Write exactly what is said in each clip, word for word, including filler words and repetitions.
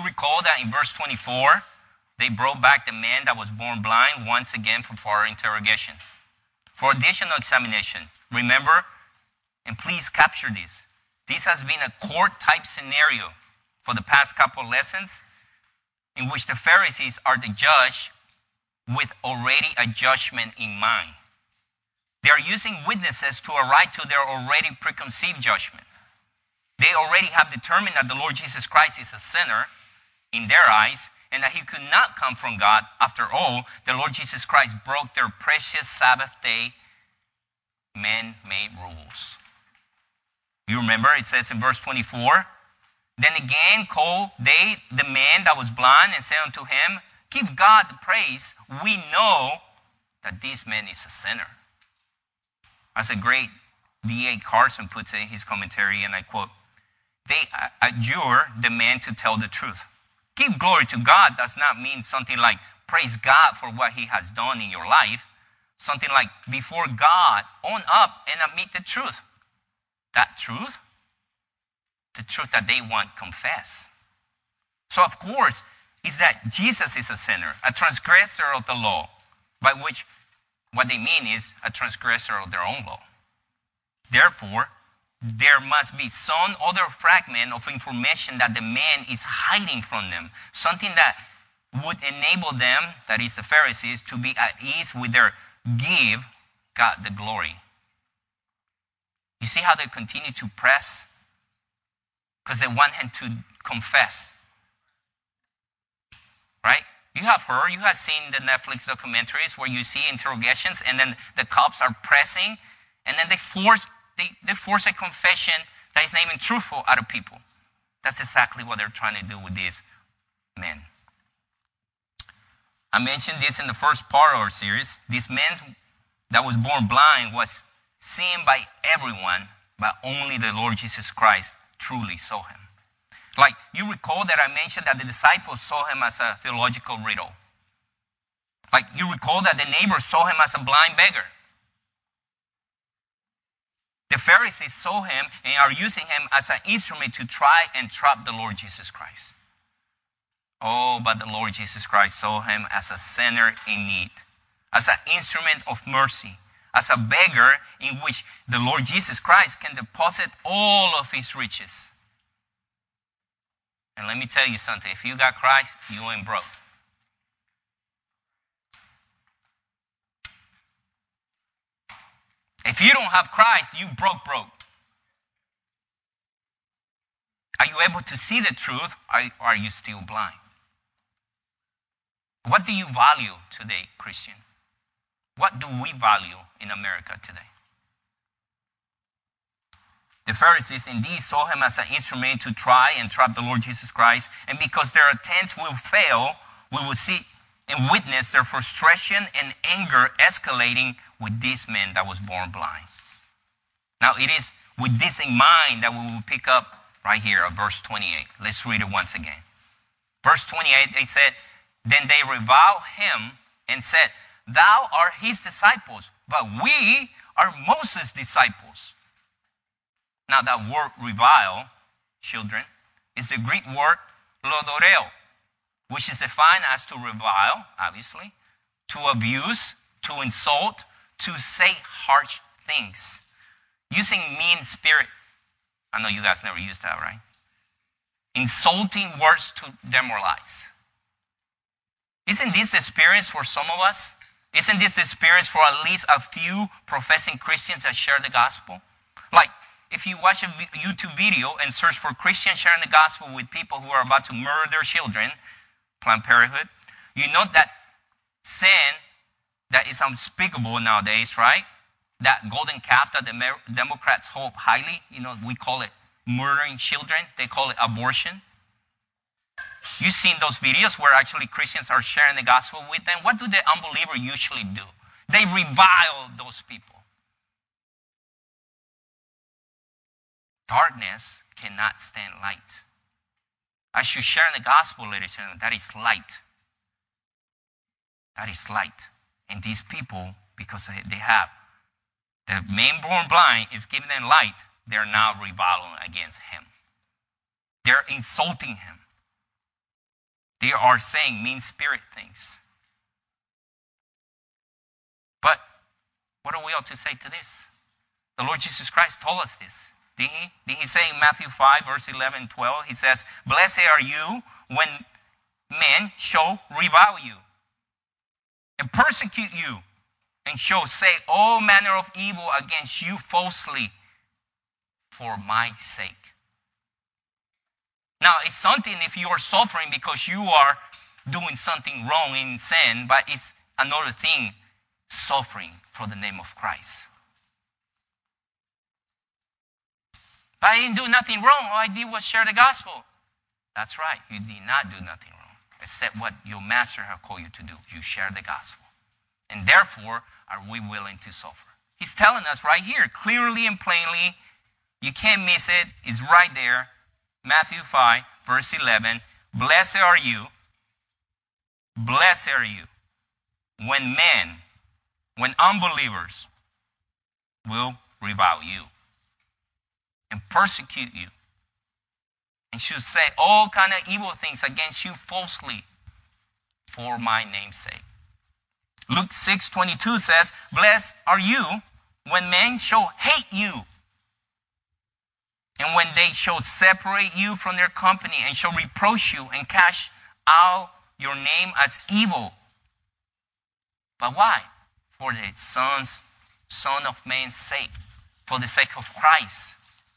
recall that in verse twenty-four, they brought back the man that was born blind once again for further interrogation, for additional examination. Remember, and please capture this, this has been a court-type scenario for the past couple of lessons in which the Pharisees are the judge with already a judgment in mind. They are using witnesses to arrive to their already preconceived judgment. They already have determined that the Lord Jesus Christ is a sinner in their eyes and that he could not come from God. After all, the Lord Jesus Christ broke their precious Sabbath day man-made rules. You remember it says in verse twenty-four, then again called they the man that was blind and said unto him, give God the praise. We know that this man is a sinner. As a great D A Carson puts it in his commentary, and I quote, they adjure the man to tell the truth. Give glory to God does not mean something like praise God for what he has done in your life. Something like before God, own up and admit the truth. That truth, the truth that they want confess. So of course, is that Jesus is a sinner, a transgressor of the law, by which what they mean is a transgressor of their own law. Therefore, there must be some other fragment of information that the man is hiding from them, something that would enable them, that is the Pharisees, to be at ease with their give God the glory. You see how they continue to press? Because they want him to confess. Right? You have heard, you have seen the Netflix documentaries where you see interrogations and then the cops are pressing and then they force they, they force a confession that is not even truthful out of people. That's exactly what they're trying to do with these men. I mentioned this in the first part of our series. This man that was born blind was seen by everyone, but only the Lord Jesus Christ truly saw him. Like, you recall that I mentioned that the disciples saw him as a theological riddle. Like, you recall that the neighbors saw him as a blind beggar. The Pharisees saw him and are using him as an instrument to try and trap the Lord Jesus Christ. Oh, but the Lord Jesus Christ saw him as a sinner in need, as an instrument of mercy, as a beggar in which the Lord Jesus Christ can deposit all of his riches. And let me tell you something. If you got Christ, you ain't broke. If you don't have Christ, you broke, broke. Are you able to see the truth, or are you still blind? What do you value today, Christian? What do we value in America today? The Pharisees indeed saw him as an instrument to try and trap the Lord Jesus Christ, and because their attempts will fail, we will see and witness their frustration and anger escalating with this man that was born blind. Now it is with this in mind that we will pick up right here at verse twenty-eight. Let's read it once again. Verse twenty-eight, they said, then they reviled him and said, thou art his disciples, but we are Moses' disciples. Now that word revile, children, is the Greek word lodoreo, which is defined as to revile, obviously, to abuse, to insult, to say harsh things, using mean spirit. I know you guys never used that, right? Insulting words to demoralize. Isn't this the experience for some of us? Isn't this the experience for at least a few professing Christians that share the gospel? Like, if you watch a YouTube video and search for Christians sharing the gospel with people who are about to murder their children, Planned Parenthood, you know that sin that is unspeakable nowadays, right? That golden calf that the Democrats hold highly, you know, we call it murdering children. They call it abortion. You've seen those videos where actually Christians are sharing the gospel with them. What do the unbeliever usually do? They revile those people. Darkness cannot stand light. As you share in the gospel, ladies and gentlemen, that is light. That is light. And these people, because they have, the man born blind is giving them light, they're now reviling against him. They're insulting him. They are saying mean spirit things. But what are we ought to say to this? The Lord Jesus Christ told us this. Did he? Did he say in Matthew five, verse eleven and twelve? He says, blessed are you when men shall revile you and persecute you and shall say all manner of evil against you falsely for my sake. Now, it's something if you are suffering because you are doing something wrong in sin, but it's another thing suffering for the name of Christ. But I didn't do nothing wrong. All I did was share the gospel. That's right. You did not do nothing wrong, except what your master has called you to do. You share the gospel. And therefore, are we willing to suffer? He's telling us right here, clearly and plainly, you can't miss it. It's right there. Matthew five, verse eleven. Blessed are you. Blessed are you when men, when unbelievers will revile you and persecute you and should say all kind of evil things against you falsely for my name's sake. Luke six twenty-two says, blessed are you when men shall hate you and when they shall separate you from their company and shall reproach you and cast out your name as evil. But why? For the son's, Son of Man's sake, for the sake of Christ.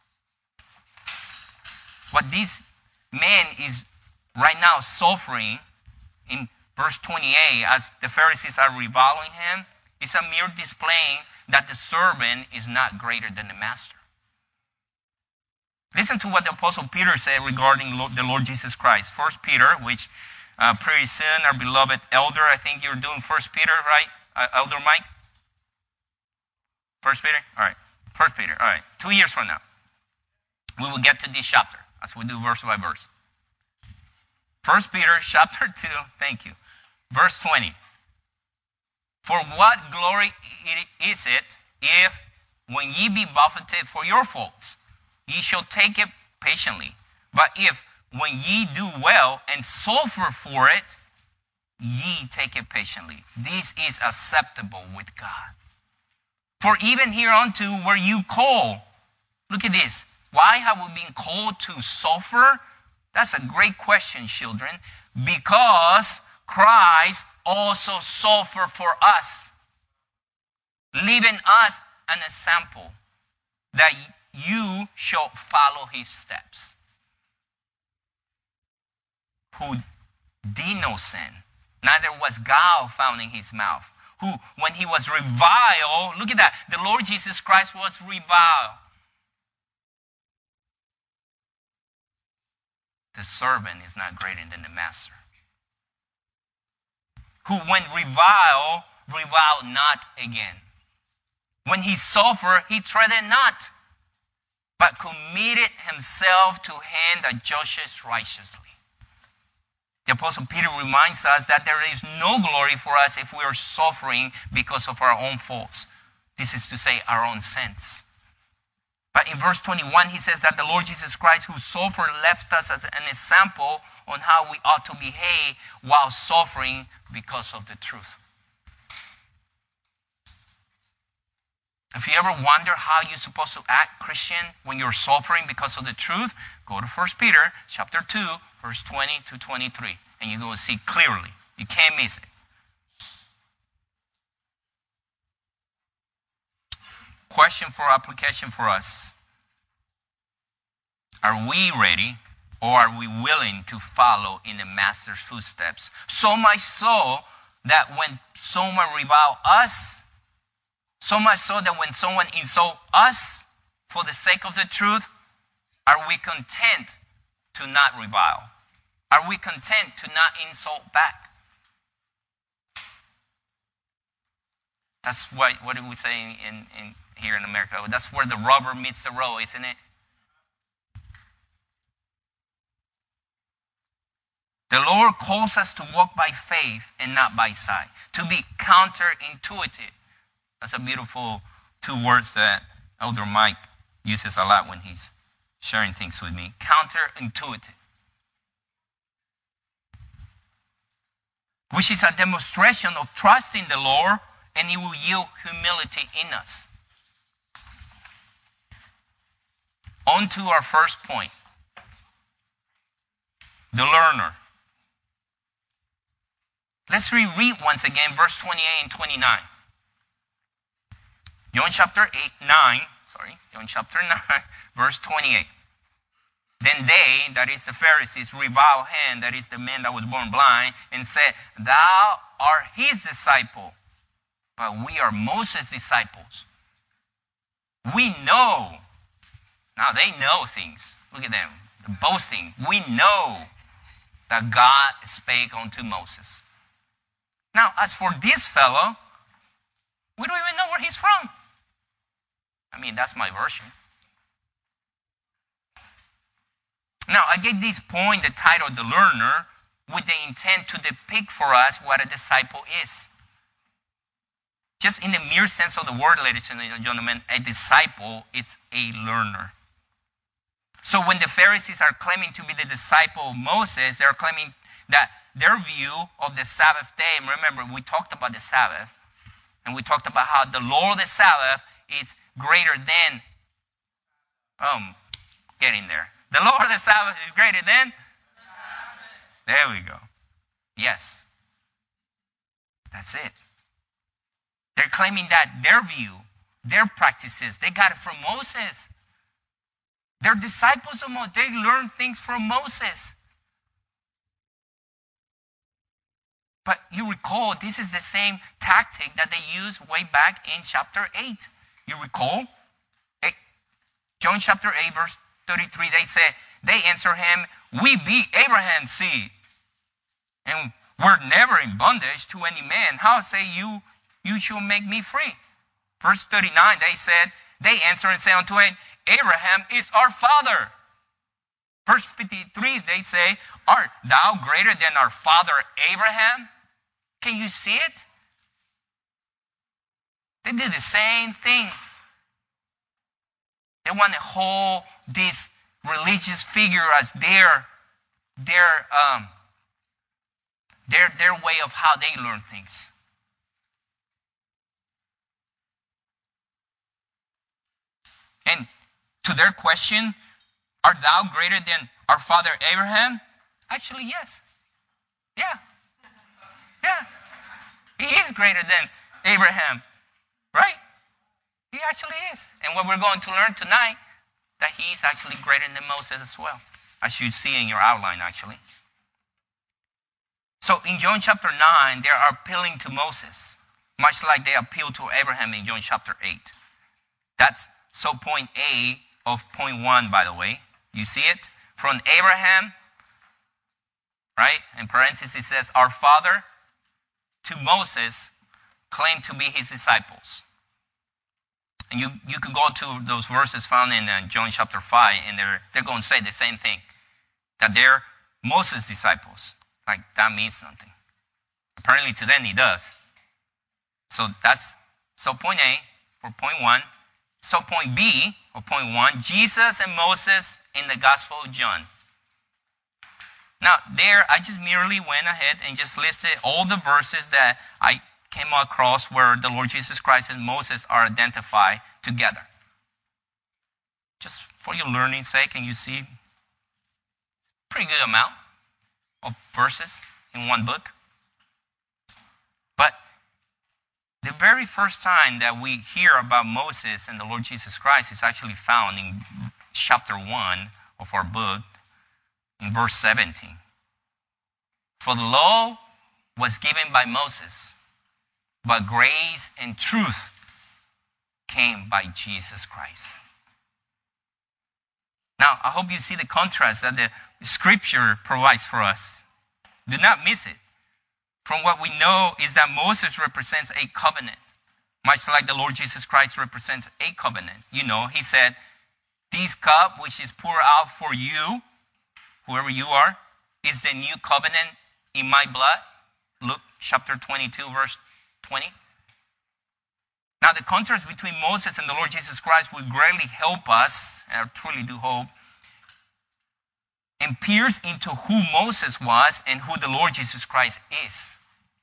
What this man is right now suffering in verse twenty-eight, as the Pharisees are reviling him, is a mere displaying that the servant is not greater than the master. Listen to what the Apostle Peter said regarding the Lord Jesus Christ. First Peter, which uh, pretty soon our beloved elder, I think you're doing First Peter, right? Uh, elder Mike? First Peter? All right. First Peter. All right. Two years from now, we will get to this chapter as we do verse by verse. First Peter chapter two, thank you. Verse twenty. For what glory is it if, when ye be buffeted for your faults, ye shall take it patiently? But if, when ye do well and suffer for it, ye take it patiently, this is acceptable with God. For even hereunto were you called. Look at this. Why have we been called to suffer? That's a great question, children. Because Christ also suffered for us, leaving us an example that you shall follow his steps. Who did no sin, neither was guile found in his mouth. Who, when he was reviled, look at that, the Lord Jesus Christ was reviled. The servant is not greater than the master. Who, when reviled, reviled not again. When he suffered, he treaded not, but committed himself to him that judges righteously. The Apostle Peter reminds us that there is no glory for us if we are suffering because of our own faults. This is to say, our own sins. But in verse twenty-one, he says that the Lord Jesus Christ, who suffered, left us as an example on how we ought to behave while suffering because of the truth. If you ever wonder how you're supposed to act, Christian, when you're suffering because of the truth, go to First Peter chapter two, verse twenty to twenty-three, and you're going to see clearly. You can't miss it. Question for application for us. Are we ready, or are we willing to follow in the Master's footsteps? So much so that when someone revile us, so much so that when someone insult us for the sake of the truth, are we content to not revile? Are we content to not insult back? That's what, what do we say in, in here in America? That's where the rubber meets the road, isn't it? The Lord calls us to walk by faith and not by sight, to be counterintuitive. That's a beautiful two words that Elder Mike uses a lot when he's sharing things with me. Counterintuitive. which is a demonstration of trust in the Lord, and it will yield humility in us. On to our first point. The learner. Let's reread once again verse twenty-eight and twenty-nine. John chapter eight, nine, sorry, John chapter nine, verse twenty-eight. Then they, that is the Pharisees, reviled him, that is the man that was born blind, and said, Thou art his disciple, but we are Moses' disciples. We know. Now they know things. Look at them, the boasting. We know that God spake unto Moses. Now, as for this fellow, we don't even know where he's from. I mean, that's my version. Now, I gave this point the title, The Learner, with the intent to depict for us what a disciple is. Just in the mere sense of the word, ladies and gentlemen, a disciple is a learner. So when the Pharisees are claiming to be the disciple of Moses, they're claiming that their view of the Sabbath day, and remember, we talked about the Sabbath, and we talked about how the law of the Sabbath is greater than, um, getting there. The law of the Sabbath is greater than? Sabbath. There we go. Yes. That's it. They're claiming that their view, their practices, they got it from Moses. They're disciples of Moses. They learned things from Moses. But you recall, this is the same tactic that they used way back in chapter eight. You recall? John chapter eight, verse thirty-three, they say, they answer him, We be Abraham's seed, and we're never in bondage to any man. How say you, you shall make me free? Verse thirty-nine, they said, they answer and say unto him, Abraham is our father. Verse fifty-three, they say, Art thou greater than our father Abraham? Can you see it? They did the same thing. They want to hold this religious figure as their, their, um, their, their way of how they learn things. And to their question, art thou greater than our father Abraham? Actually, yes. Yeah. Yeah. He is greater than Abraham. Right? He actually is. And what we're going to learn tonight, that he is actually greater than Moses as well, as you see in your outline, actually. So in John chapter nine, they are appealing to Moses, much like they appealed to Abraham in John chapter eight. That's so point A of point one, by the way. You see it? From Abraham, right? In parentheses it says, our father, to Moses, claimed to be his disciples. And you, you could go to those verses found in uh, John chapter five, and they're, they're going to say the same thing, that they're Moses' disciples. Like, that means nothing. Apparently to them it does. So that's, so point A for point one. So point B, or point one, Jesus and Moses in the Gospel of John. Now, there, I just merely went ahead and just listed all the verses that I came across where the Lord Jesus Christ and Moses are identified together. Just for your learning's sake, and you see pretty good amount of verses in one book. But the very first time that we hear about Moses and the Lord Jesus Christ is actually found in chapter one of our book, in verse seventeen. For the law was given by Moses, but grace and truth came by Jesus Christ. Now, I hope you see the contrast that the Scripture provides for us. Do not miss it. From what we know is that Moses represents a covenant, much like the Lord Jesus Christ represents a covenant. You know, he said, this cup which is poured out for you, whoever you are, is the new covenant in my blood. Luke chapter twenty-two, verse twenty. Now, the contrast between Moses and the Lord Jesus Christ will greatly help us, and I truly do hope, and pierce into who Moses was and who the Lord Jesus Christ is.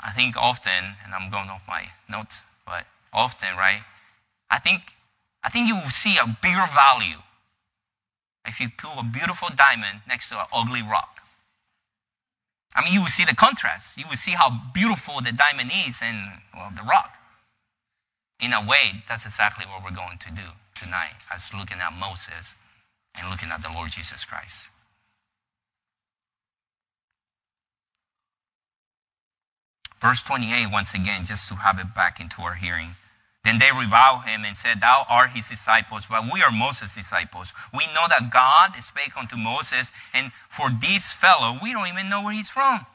I think often, and I'm going off my notes, but often, right? I think I think you will see a bigger value if you put a beautiful diamond next to an ugly rock. I mean, you will see the contrast. You will see how beautiful the diamond is and, well, the rock. In a way, that's exactly what we're going to do tonight, as looking at Moses and looking at the Lord Jesus Christ. Verse twenty-eight, once again, just to have it back into our hearing. Then they reviled him and said, Thou art his disciples, but we are Moses' disciples. We know that God spake unto Moses, and for this fellow, we don't even know where he's from.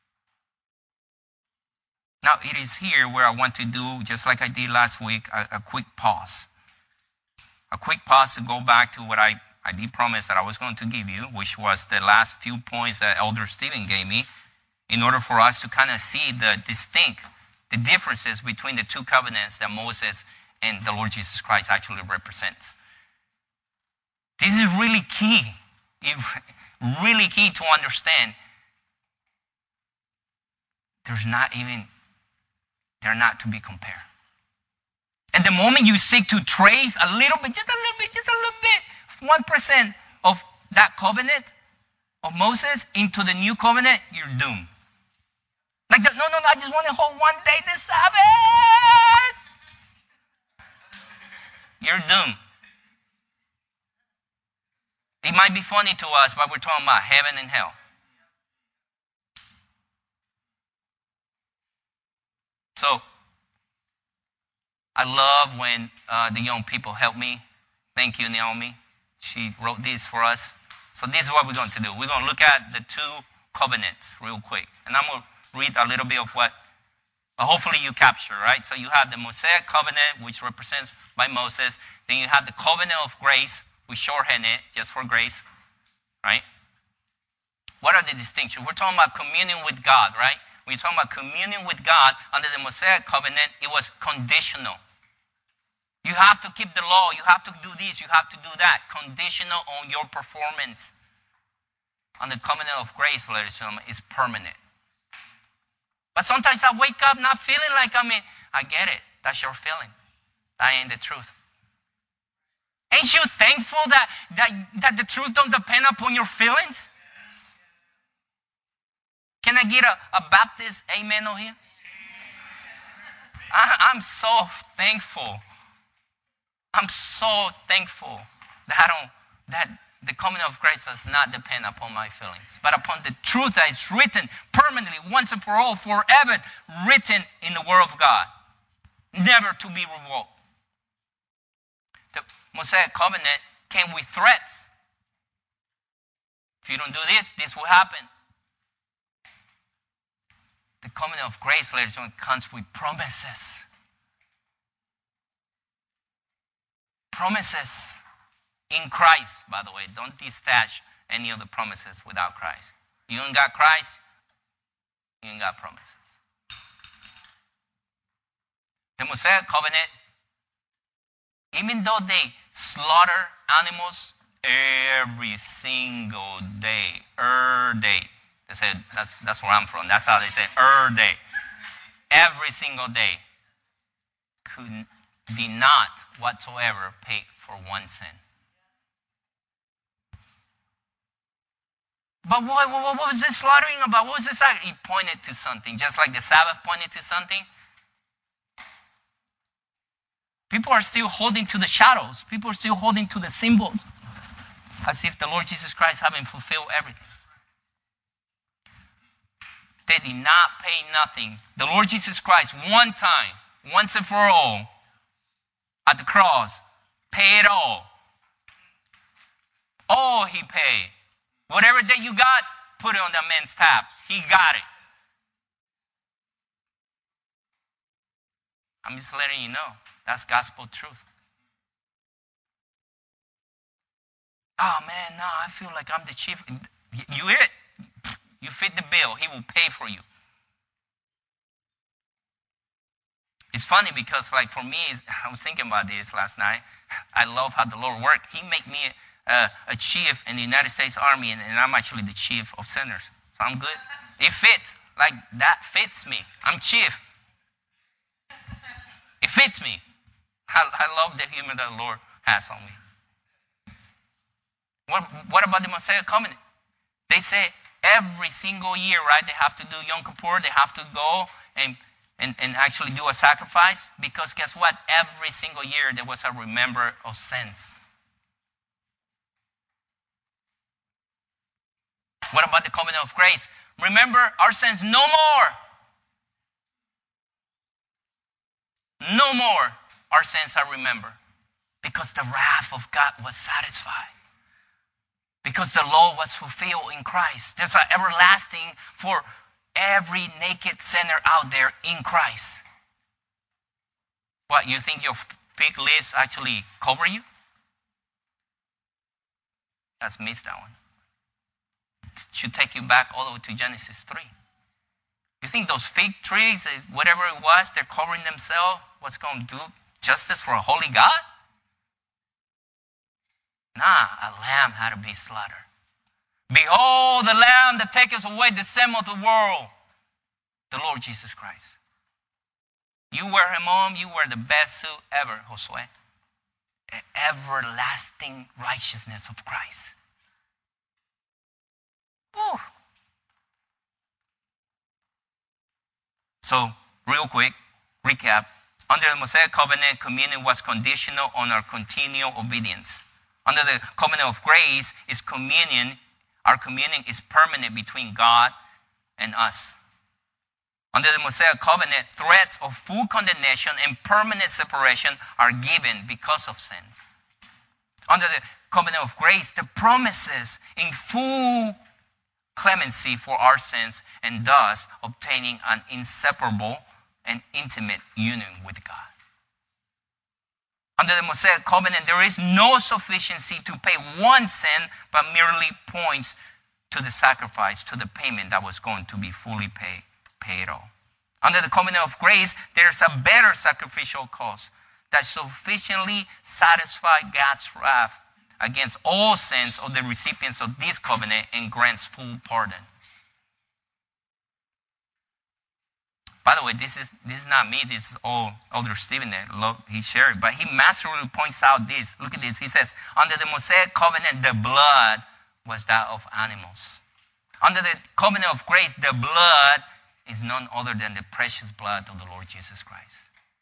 Now, it is here where I want to do, just like I did last week, a, a quick pause. A quick pause to go back to what I, I did promise that I was going to give you, which was the last few points that Elder Stephen gave me, in order for us to kind of see the distinct, the differences between the two covenants that Moses and the Lord Jesus Christ actually represents. This is really key. It's really key to understand. There's not even, they're not to be compared. And the moment you seek to trace a little bit, just a little bit, just a little bit, one percent of that covenant of Moses into the new covenant, you're doomed. Like, the, no, no, no, I just want to hold one day the Sabbath. You're doomed. It might be funny to us, but we're talking about heaven and hell. So, I love when uh, the young people help me. Thank you, Naomi. She wrote this for us. So this is what we're going to do. We're going to look at the two covenants real quick. And I'm going to read a little bit of what but hopefully you capture, right? So you have the Mosaic covenant, which represents by Moses. Then you have the covenant of grace. We shorthand it just for grace, right? What are the distinctions? We're talking about communion with God, right? When you're talking about communion with God under the Mosaic covenant, it was conditional. You have to keep the law. You have to do this. You have to do that. Conditional on your performance. On the covenant of grace, ladies and gentlemen, is permanent. But sometimes I wake up not feeling like I'm in. I get it. That's your feeling. That ain't the truth. Ain't you thankful that, that, that the truth don't depend upon your feelings? Can I get a, a Baptist amen over here? I, I'm so thankful. I'm so thankful that I don't, that the covenant of grace does not depend upon my feelings, but upon the truth that is written permanently, once and for all, forever, written in the Word of God, never to be revoked. The Mosaic covenant came with threats. If you don't do this, this will happen. The covenant of grace, ladies and gentlemen, comes with promises. Promises. In Christ, by the way. Don't detach any of the promises without Christ. You ain't got Christ, you ain't got promises. The Mosaic covenant, even though they slaughter animals every single day, er day. They said, that's, that's where I'm from. That's how they say, er day. Every single day. Could, did not whatsoever pay for one sin. But what, what, what was this slaughtering about? What was this? He pointed to something, just like the Sabbath pointed to something. People are still holding to the shadows. People are still holding to the symbols, as if the Lord Jesus Christ hadn't fulfilled everything. They did not pay nothing. The Lord Jesus Christ, one time, once and for all, at the cross, paid all. All he paid. Whatever that you got, put it on that man's tab. He got it. I'm just letting you know. That's gospel truth. Oh man, no, I feel like I'm the chief. You hear it? You fit the bill. He will pay for you. It's funny because, like, for me, I was thinking about this last night. I love how the Lord worked. He made me a, a chief in the United States Army, and, and I'm actually the chief of sinners. So I'm good. It fits. like that fits me. I'm chief. It fits me. I, I love the humor that the Lord has on me. What, what about the Mosaic covenant? They say every single year, right, they have to do Yom Kippur. They have to go and, and, and actually do a sacrifice. Because guess what? Every single year there was a remember of sins. What about the covenant of grace? Remember our sins no more. No more our sins are remembered. Because the wrath of God was satisfied. Because the law was fulfilled in Christ. There's an everlasting for every naked sinner out there in Christ. What, you think your fig leaves actually cover you? That's missed that one. It should take you back all the way to Genesis three. You think those fig trees, whatever it was, they're covering themselves, what's going to do justice for a holy God? Nah, a lamb had to be slaughtered. Behold the lamb that taketh away the sin of the world, the Lord Jesus Christ. You wear him on, you wear the best suit ever, Josue. The everlasting righteousness of Christ. Woo. So, real quick, recap. Under the Mosaic covenant, communion was conditional on our continual obedience. Under the covenant of grace, is communion. Our communion is permanent between God and us. Under the Mosaic covenant, threats of full condemnation and permanent separation are given because of sins. Under the covenant of grace, the promises in full clemency for our sins and thus obtaining an inseparable and intimate union with God. Under the Mosaic covenant, there is no sufficiency to pay one sin, but merely points to the sacrifice, to the payment that was going to be fully paid, paid off. Under the covenant of grace, there's a better sacrificial cause that sufficiently satisfies God's wrath against all sins of the recipients of this covenant and grants full pardon. By the way, this is this is not me. This is all Elder Stephen that love, he shared it. But he masterfully points out this. Look at this. He says, under the Mosaic covenant, the blood was that of animals. Under the covenant of grace, the blood is none other than the precious blood of the Lord Jesus Christ.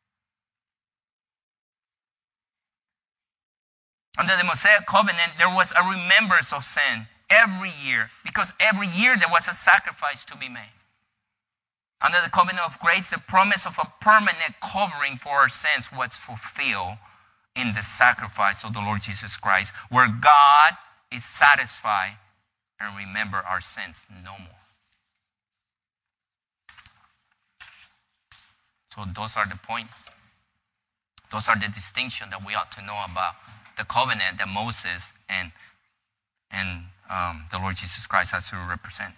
Under the Mosaic covenant, there was a remembrance of sin every year, because every year there was a sacrifice to be made. Under the covenant of grace, the promise of a permanent covering for our sins was fulfilled in the sacrifice of the Lord Jesus Christ, where God is satisfied and remember our sins no more. So those are the points. Those are the distinctions that we ought to know about the covenant that Moses and, and um, the Lord Jesus Christ has to represent.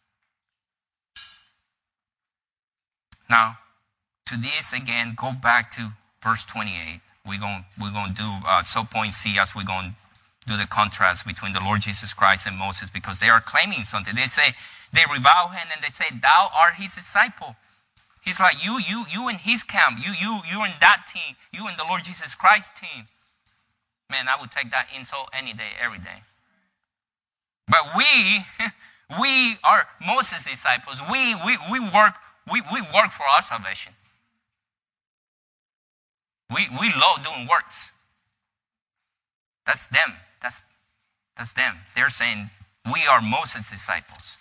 Now, to this again, go back to verse twenty-eight. We're going we're going to do uh, sub-point C as we're going to do the contrast between the Lord Jesus Christ and Moses, because they are claiming something. They say, they revile him and they say, thou art his disciple. He's like, you, you, you in his camp. You, you, you in that team. You in the Lord Jesus Christ team. Man, I would take that insult any day, every day. But we, we are Moses' disciples. We, we, we work, we, we work for our salvation. We, we love doing works. That's them. That's, that's them. They're saying we are Moses' disciples.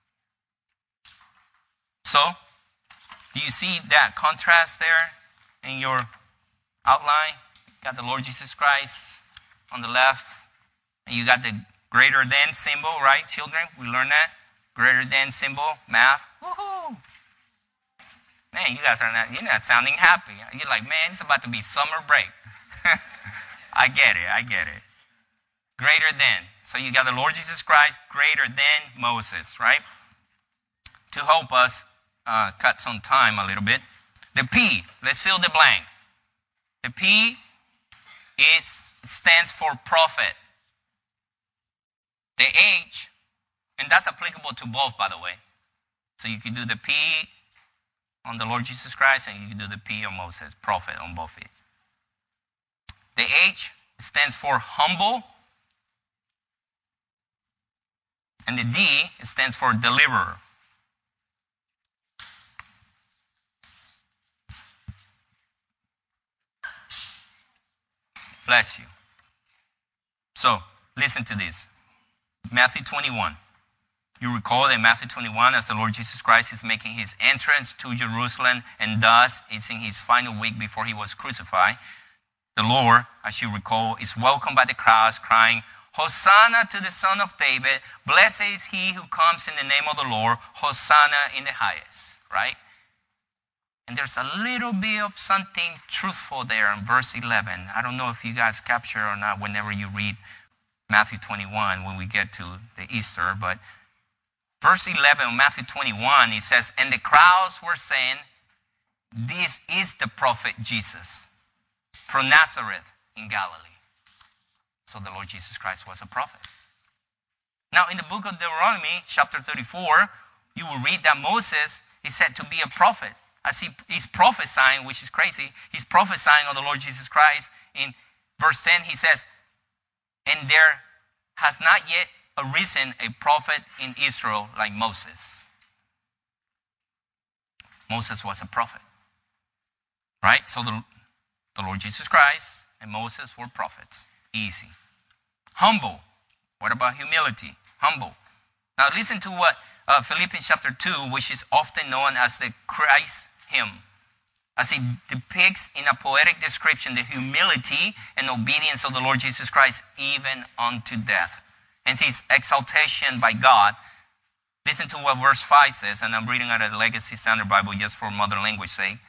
So, do you see that contrast there in your outline? You got the Lord Jesus Christ on the left, and you got the greater than symbol, right, children? We learned that. Greater than symbol, math. Woohoo! Man, you guys are not, you're not sounding happy. You're like, man, it's about to be summer break. I get it, I get it. Greater than. So you got the Lord Jesus Christ, greater than Moses, right? To help us uh, cut some time a little bit. The P, let's fill the blank. The P, it stands for prophet. The H, and that's applicable to both, by the way. So you can do the P on the Lord Jesus Christ, and you can do the P on Moses, prophet on both feet. The H stands for humble, and the D stands for deliverer. Bless you. So, listen to this. Matthew twenty-one. You recall that Matthew twenty-one, as the Lord Jesus Christ is making his entrance to Jerusalem, and thus it's in his final week before he was crucified. The Lord, as you recall, is welcomed by the crowds, crying, Hosanna to the Son of David. Blessed is he who comes in the name of the Lord. Hosanna in the highest. Right? And there's a little bit of something truthful there in verse eleven. I don't know if you guys capture or not whenever you read Matthew twenty-one when we get to the Easter. But verse eleven of Matthew twenty-one, it says, and the crowds were saying, this is the prophet Jesus from Nazareth in Galilee. So the Lord Jesus Christ was a prophet. Now in the book of Deuteronomy, chapter thirty-four, you will read that Moses is said to be a prophet. As he is prophesying, which is crazy, he's prophesying on the Lord Jesus Christ. In verse ten, he says, and there has not yet arisen a prophet in Israel like Moses. Moses was a prophet. Right? So the, the Lord Jesus Christ and Moses were prophets. Easy. Humble. What about humility? Humble. Now listen to what uh, Philippians chapter two, which is often known as the Christ hymn, as it depicts in a poetic description the humility and obedience of the Lord Jesus Christ even unto death, and his exaltation by God. Listen to what verse five says, and I'm reading out of the Legacy Standard Bible just for mother language sake.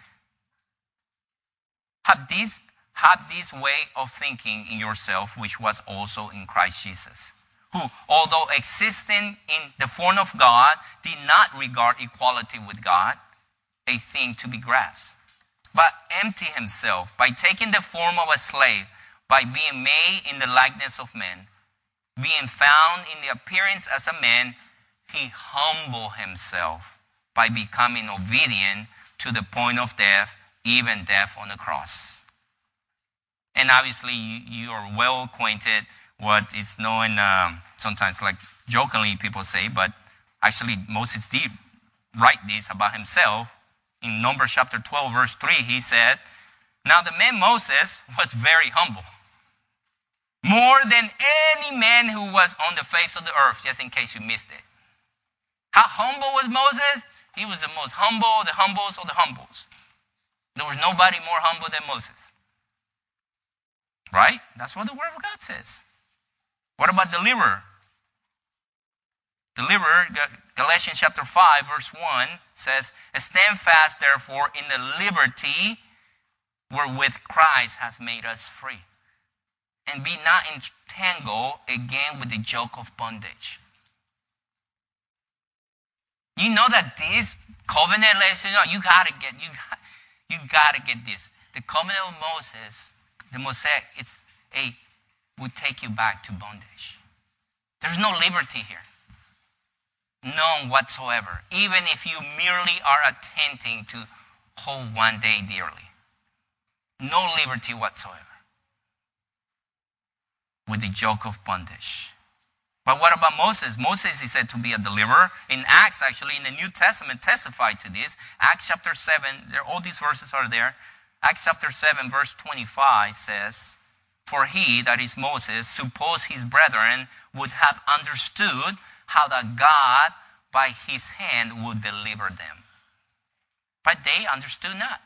Have this, have this way of thinking in yourself, which was also in Christ Jesus, who, although existing in the form of God, did not regard equality with God a thing to be grasped, but emptied himself by taking the form of a slave, by being made in the likeness of men. Being found in the appearance as a man, he humbled himself by becoming obedient to the point of death, even death on the cross. And obviously, you, you are well acquainted what is known, um, sometimes like jokingly people say, but actually Moses did write this about himself. In Numbers chapter twelve, verse three, he said, now the man Moses was very humble, more than any man who was on the face of the earth, just in case you missed it. How humble was Moses? He was the most humble, the humblest of the humbles. There was nobody more humble than Moses. Right? That's what the Word of God says. What about deliverer? Deliverer, Galatians chapter five, verse one says, stand fast, therefore, in the liberty wherewith Christ has made us free, and be not entangled again with the yoke of bondage. You know that this covenant, ladies and gentlemen, you gotta get, you got, you gotta get this. The covenant of Moses, the Mosaic, it's a would take you back to bondage. There's no liberty here. None whatsoever. Even if you merely are attempting to hold one day dearly. No liberty whatsoever. With the yoke of bondage. But what about Moses? Moses is said to be a deliverer. In Acts, actually, in the New Testament, testified to this. Acts chapter seven, there, all these verses are there. Acts chapter seven, verse twenty-five says, for he, that is Moses, supposed his brethren would have understood how that God by his hand would deliver them. But they understood not.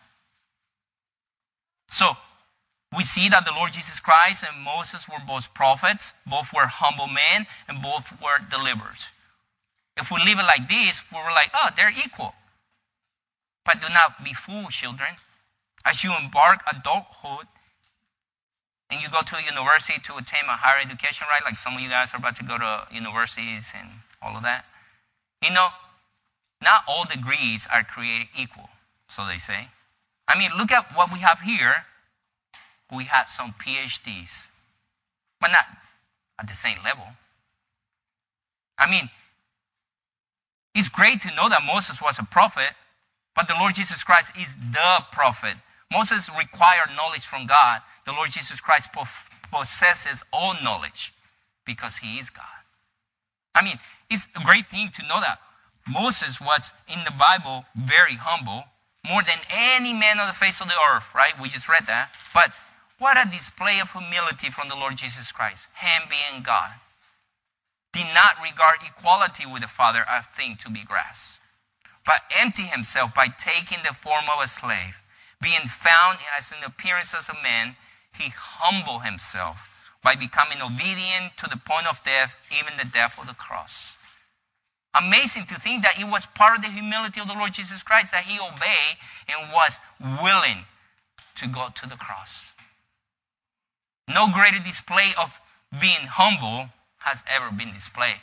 So, we see that the Lord Jesus Christ and Moses were both prophets, both were humble men, and both were deliverers. If we leave it like this, we were like, oh, they're equal. But do not be fooled, children. As you embark adulthood, and you go to a university to attain a higher education, right? Like some of you guys are about to go to universities and all of that. You know, not all degrees are created equal, so they say. I mean, look at what we have here. We have some P H Ds, but not at the same level. I mean, It's great to know that Moses was a prophet, but the Lord Jesus Christ is the prophet. Moses required knowledge from God. The Lord Jesus Christ possesses all knowledge because he is God. I mean, it's a great thing to know that Moses was in the Bible very humble, more than any man on the face of the earth, right? We just read that. But what a display of humility from the Lord Jesus Christ, him being God. Did not regard equality with the Father a thing to be grasped, but emptied himself by taking the form of a slave. Being found as in appearance as a man, he humbled himself by becoming obedient to the point of death, even the death of the cross. Amazing to think that it was part of the humility of the Lord Jesus Christ that he obeyed and was willing to go to the cross. No greater display of being humble has ever been displayed.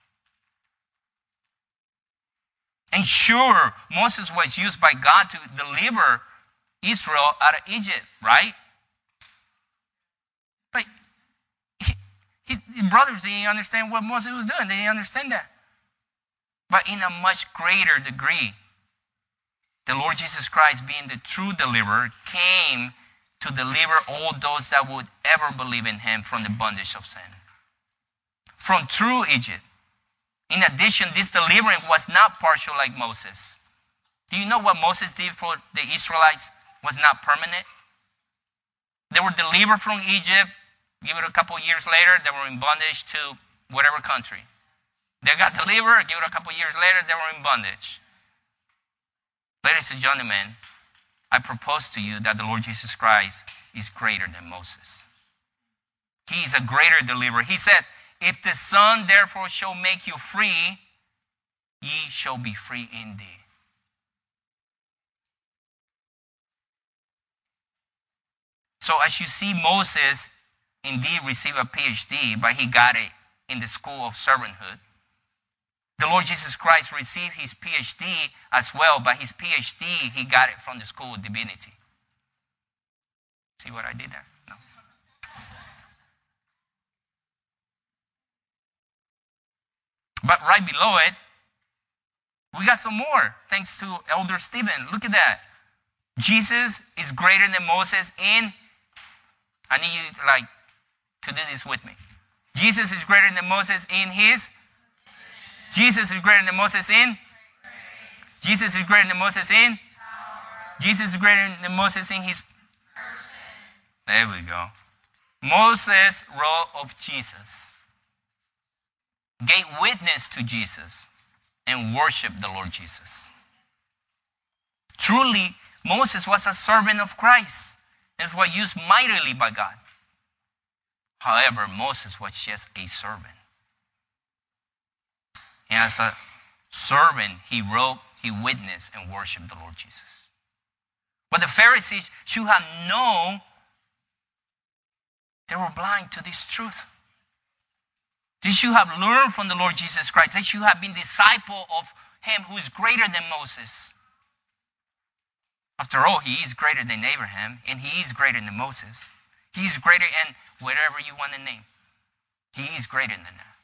And sure, Moses was used by God to deliver Israel out of Egypt, right? But he, he, his brothers didn't understand what Moses was doing. They didn't understand that. But in a much greater degree, the Lord Jesus Christ, being the true deliverer, came to deliver all those that would ever believe in him from the bondage of sin. From true Egypt. In addition, this deliverance was not partial like Moses. Do you know what Moses did for the Israelites was not permanent? They were delivered from Egypt. Give it a couple of years later, they were in bondage to whatever country. They got delivered. Give it a couple of years later, they were in bondage. Ladies and gentlemen, I propose to you that the Lord Jesus Christ is greater than Moses. He is a greater deliverer. He said, if the Son therefore shall make you free, ye shall be free indeed. So as you see, Moses indeed received a P H D, but he got it in the school of servanthood. The Lord Jesus Christ received his P H D as well, but his P H D, he got it from the school of divinity. See what I did there? No. But right below it, we got some more, thanks to Elder Stephen. Look at that. Jesus is greater than Moses in, I need you like to do this with me. Jesus is greater than Moses in his, Jesus is greater than Moses in, Jesus is greater than Moses in, Jesus is greater than Moses in his, there we go. Moses wrote of Jesus, gave witness to Jesus, and worshiped the Lord Jesus. Truly, Moses was a servant of Christ and was used mightily by God. However, Moses was just a servant. And as a servant, he wrote, he witnessed, and worshiped the Lord Jesus. But the Pharisees should have known they were blind to this truth. They should have learned from the Lord Jesus Christ. They should have been disciples of him who is greater than Moses. After all, he is greater than Abraham, and he is greater than Moses. He is greater than whatever you want to name. He is greater than that.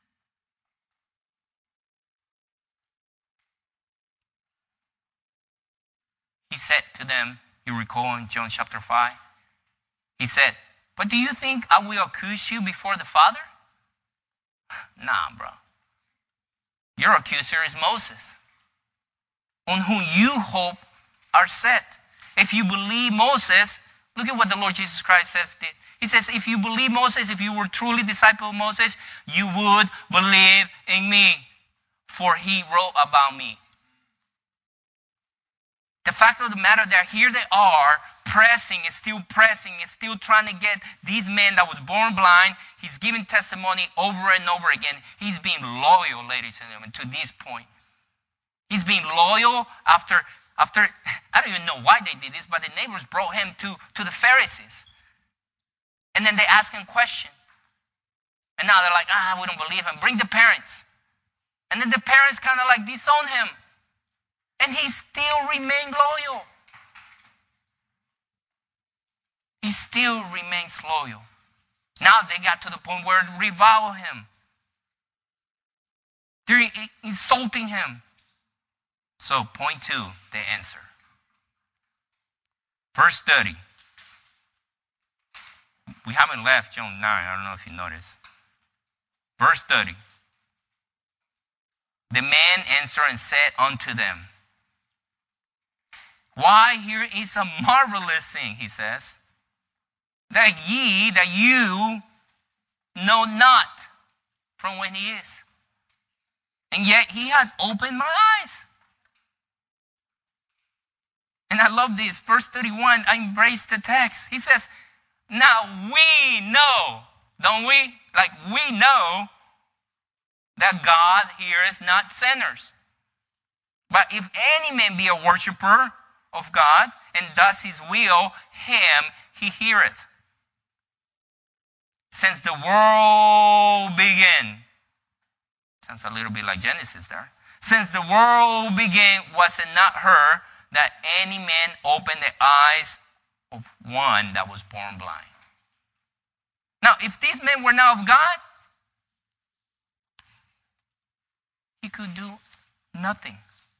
He said to them, you recall in John chapter five, he said, but do you think I will accuse you before the Father? Nah, bro. Your accuser is Moses, on whom you hope are set. If you believe Moses, look at what the Lord Jesus Christ says. He says, if you believe Moses, if you were truly disciple of Moses, you would believe in me, for he wrote about me. The fact of the matter that here they are, pressing, is still pressing, is still trying to get this man that was born blind. He's giving testimony over and over again. He's being loyal, ladies and gentlemen, to this point. He's being loyal after, after I don't even know why they did this, but the neighbors brought him to, to the Pharisees. And then they ask him questions. And now they're like, ah, we don't believe him. Bring the parents. And then the parents kind of like disown him. And he still remained loyal. He still remains loyal. Now they got to the point where they revile him. They're insulting him. So, point two, the answer. Verse thirty. We haven't left John nine. I don't know if you noticed. Verse thirty. The man answered and said unto them, why, here is a marvelous thing, he says, that ye, that you know not from when he is. And yet he has opened my eyes. And I love this. Verse thirty-one, I embrace the text. He says, now we know, don't we? Like we know that God heareth not sinners. But if any man be a worshiper of God and does his will, him he heareth. Since the world began, sounds a little bit like Genesis there. Since the world began, was it not heard that any man opened the eyes of one that was born blind? Now, if these men were not of God, he could do nothing.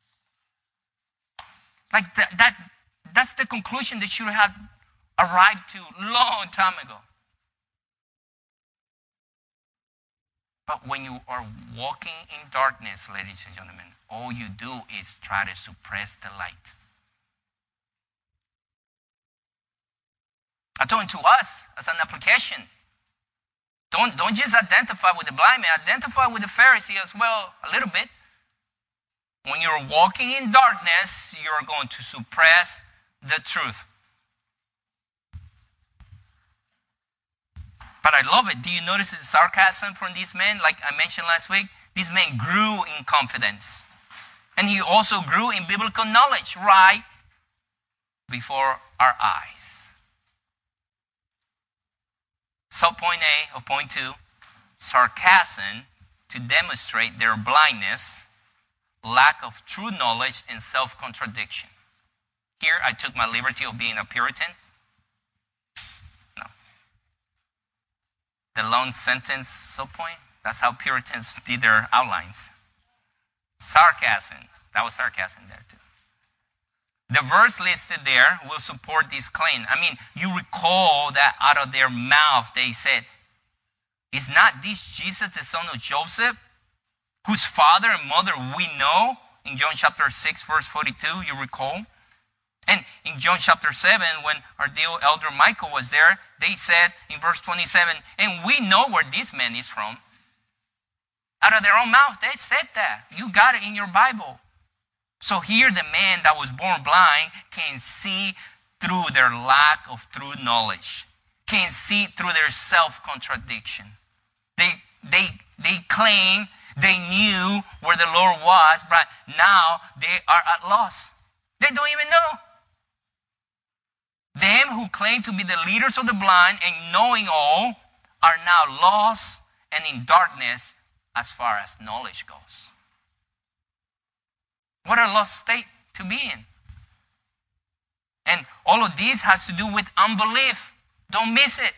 Like that, that that's the conclusion that you have arrived to long time ago. But when you are walking in darkness, ladies and gentlemen, all you do is try to suppress the light. I'm talking to us as an application. Don't, don't just identify with the blind man. Identify with the Pharisee as well a little bit. When you're walking in darkness, you're going to suppress the truth. But I love it. Do you notice the sarcasm from these men? Like I mentioned last week, these men grew in confidence. And he also grew in biblical knowledge right before our eyes. Subpoint A of point two, sarcasm to demonstrate their blindness, lack of true knowledge, and self-contradiction. Here I took my liberty of being a Puritan. No. The long sentence subpoint, that's how Puritans did their outlines. Sarcasm, that was sarcasm there too. The verse listed there will support this claim. I mean, you recall that out of their mouth they said, is not this Jesus the son of Joseph, whose father and mother we know? In John chapter six, verse forty-two, you recall? And in John chapter seven, when our dear elder Michael was there, they said in verse twenty-seven, and we know where this man is from. Out of their own mouth, they said that. You got it in your Bible. So here the man that was born blind can see through their lack of true knowledge, can see through their self-contradiction. They, they, they claim they knew where the Lord was, but now they are at loss. They don't even know. Them who claim to be the leaders of the blind and knowing all are now lost and in darkness as far as knowledge goes. What a lost state to be in. And all of this has to do with unbelief. Don't miss it.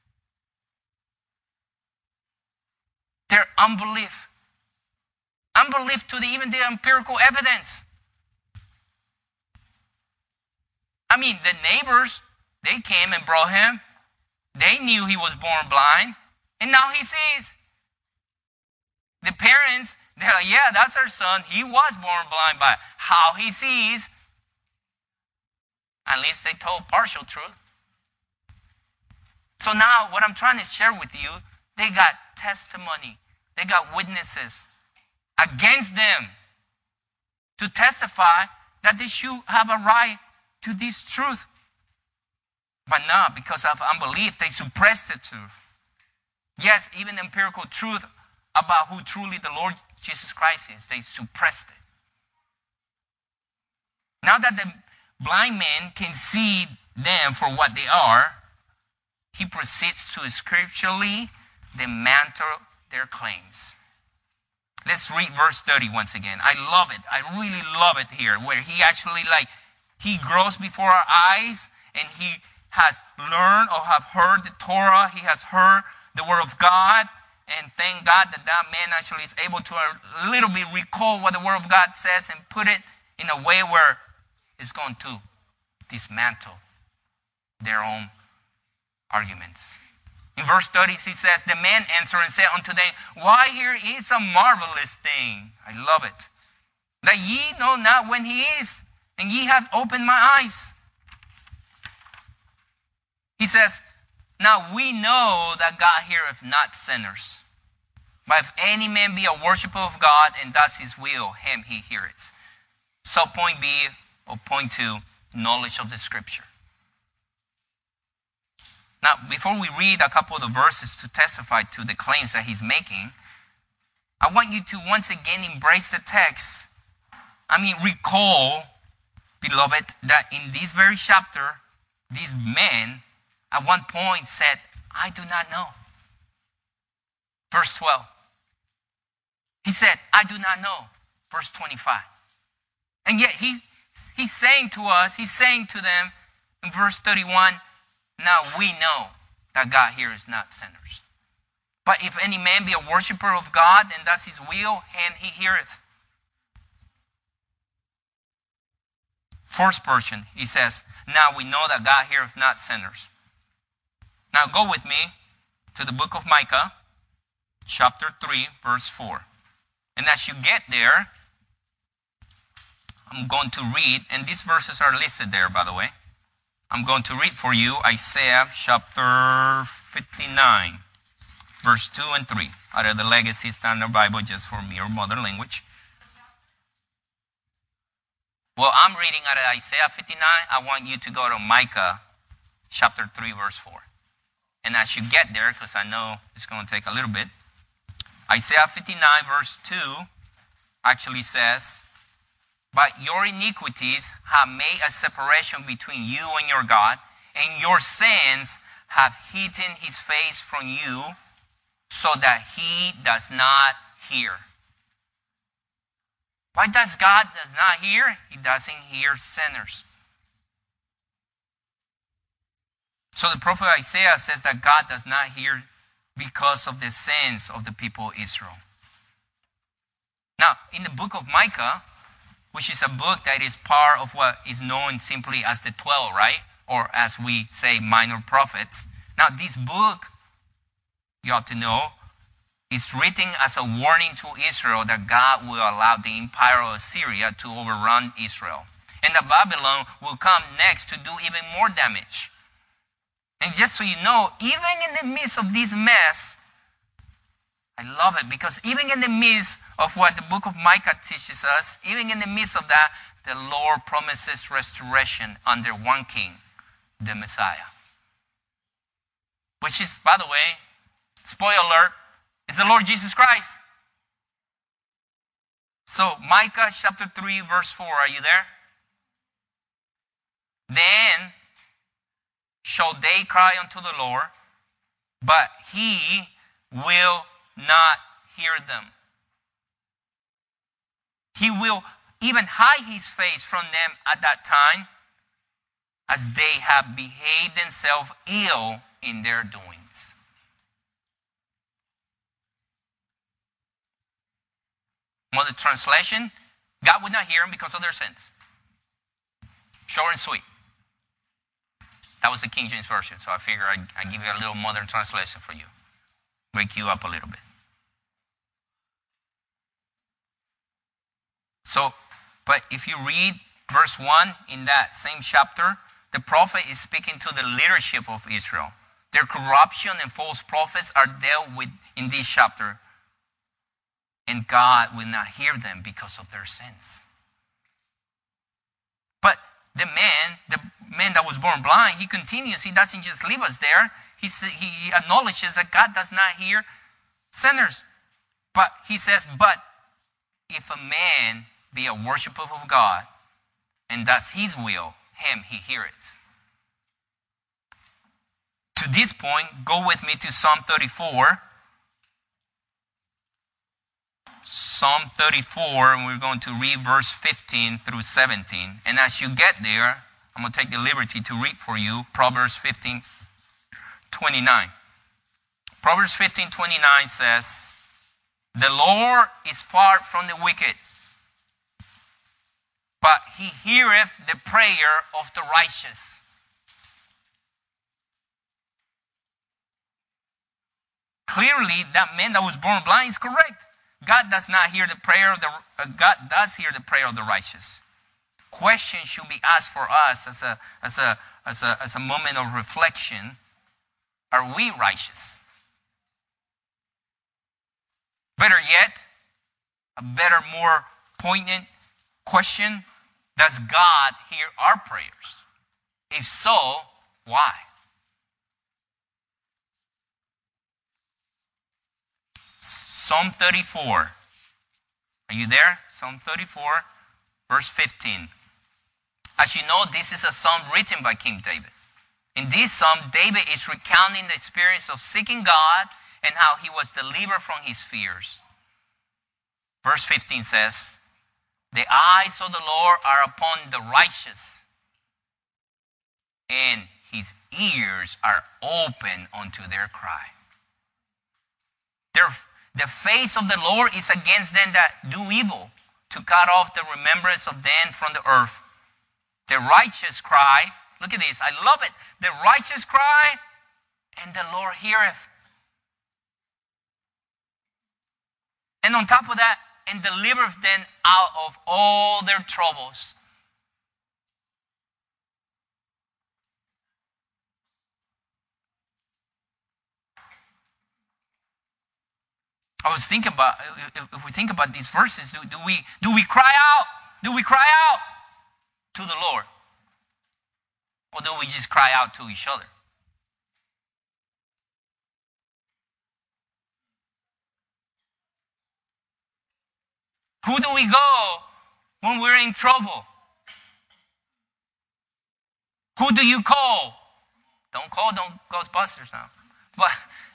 Their unbelief. Unbelief to the, even the empirical evidence. I mean, the neighbors, they came and brought him. They knew he was born blind. And now he sees. The parents, they're like, yeah, that's our son. He was born blind, but how he sees, at least they told partial truth. So now what I'm trying to share with you, they got testimony. They got witnesses against them to testify that they should have a right to this truth. But not because of unbelief, they suppressed the truth. Yes, even empirical truth about who truly the Lord Jesus Christ is, they suppressed it. Now that the blind man can see them for what they are, he proceeds to scripturally dismantle their claims. Let's read verse thirty once again. I love it. I really love it here, where he actually like, he grows before our eyes and he has learned or have heard the Torah. He has heard the word of God. and thank God that that man actually is able to a little bit recall what the Word of God says and put it in a way where it's going to dismantle their own arguments. In verse thirty, he says, the man answered and said unto them, why, here is a marvelous thing. I love it. That ye know not when he is, and ye have opened my eyes. He says, now we know that God heareth not sinners. But if any man be a worshipper of God and does his will, him he heareth. So point B, or point two, knowledge of the Scripture. Now, before we read a couple of the verses to testify to the claims that he's making, I want you to once again embrace the text. I mean, recall, beloved, that in this very chapter, these men at one point said, I do not know. Verse twelve. He said, I do not know. Verse twenty-five. And yet he's, he's saying to us, he's saying to them in verse thirty-one, now we know that God heareth not sinners. But if any man be a worshiper of God and does his will, and he heareth. First person, he says, now we know that God heareth not sinners. Now go with me to the book of Micah, chapter three, verse four. And as you get there, I'm going to read, and these verses are listed there, by the way. I'm going to read for you Isaiah chapter fifty-nine, verse two and three, out of the Legacy Standard Bible, just for me, or mother language. Well, I'm reading out of Isaiah fifty-nine. I want you to go to Micah chapter three, verse four. And as you get there, because I know it's going to take a little bit, Isaiah fifty-nine, verse two actually says, but your iniquities have made a separation between you and your God, and your sins have hidden his face from you, so that he does not hear. Why does God does not hear? He doesn't hear sinners. So the prophet Isaiah says that God does not hear because of the sins of the people of Israel. Now, in the book of Micah, which is a book that is part of what is known simply as the twelve, right? Or as we say, minor prophets. Now, this book, you ought to know, is written as a warning to Israel that God will allow the empire of Assyria to overrun Israel. And that Babylon will come next to do even more damage. And just so you know, even in the midst of this mess, I love it, because even in the midst of what the book of Micah teaches us, even in the midst of that, the Lord promises restoration under one king, the Messiah. Which is, by the way, spoiler alert, is the Lord Jesus Christ. So Micah chapter three, verse four, are you there? Then shall they cry unto the Lord, but he will not hear them. He will even hide his face from them at that time, as they have behaved themselves ill in their doings. Another translation, God would not hear them because of their sins. Short and sweet. That was the King James Version, so I figure I'd, I'd give you a little modern translation for you. Wake you up a little bit. So, but if you read verse one in that same chapter, the prophet is speaking to the leadership of Israel. Their corruption and false prophets are dealt with in this chapter. And God will not hear them because of their sins. But the man, the man that was born blind, he continues. He doesn't just leave us there. He, he acknowledges that God does not hear sinners. But he says, but if a man be a worshiper of God and does his will, him he heareth. To this point, go with me to Psalm thirty-four. Psalm thirty-four, and we're going to read verse fifteen through seventeen. And as you get there, I'm going to take the liberty to read for you Proverbs fifteen twenty-nine. Proverbs fifteen twenty-nine says, the Lord is far from the wicked, but he heareth the prayer of the righteous. Clearly, that man that was born blind is correct. God does not hear the prayer of the uh, God does hear the prayer of the righteous. Questions should be asked for us as a as a as a as a moment of reflection. Are we righteous? Better yet, a better, more poignant question: does God hear our prayers? If so, why? Psalm thirty-four. Are you there? Psalm thirty-four, verse fifteen. As you know, this is a psalm written by King David. In this psalm, David is recounting the experience of seeking God and how he was delivered from his fears. Verse fifteen says, the eyes of the Lord are upon the righteous, and his ears are open unto their cry. Their, the face of the Lord is against them that do evil, to cut off the remembrance of them from the earth. The righteous cry, look at this, I love it. The righteous cry, and the Lord heareth. And on top of that, and delivereth them out of all their troubles. I was thinking about, if we think about these verses, do, do we do we cry out? Do we cry out to the Lord? Or do we just cry out to each other? Who do we go when we're in trouble? Who do you call? Don't call don't Ghostbusters now. But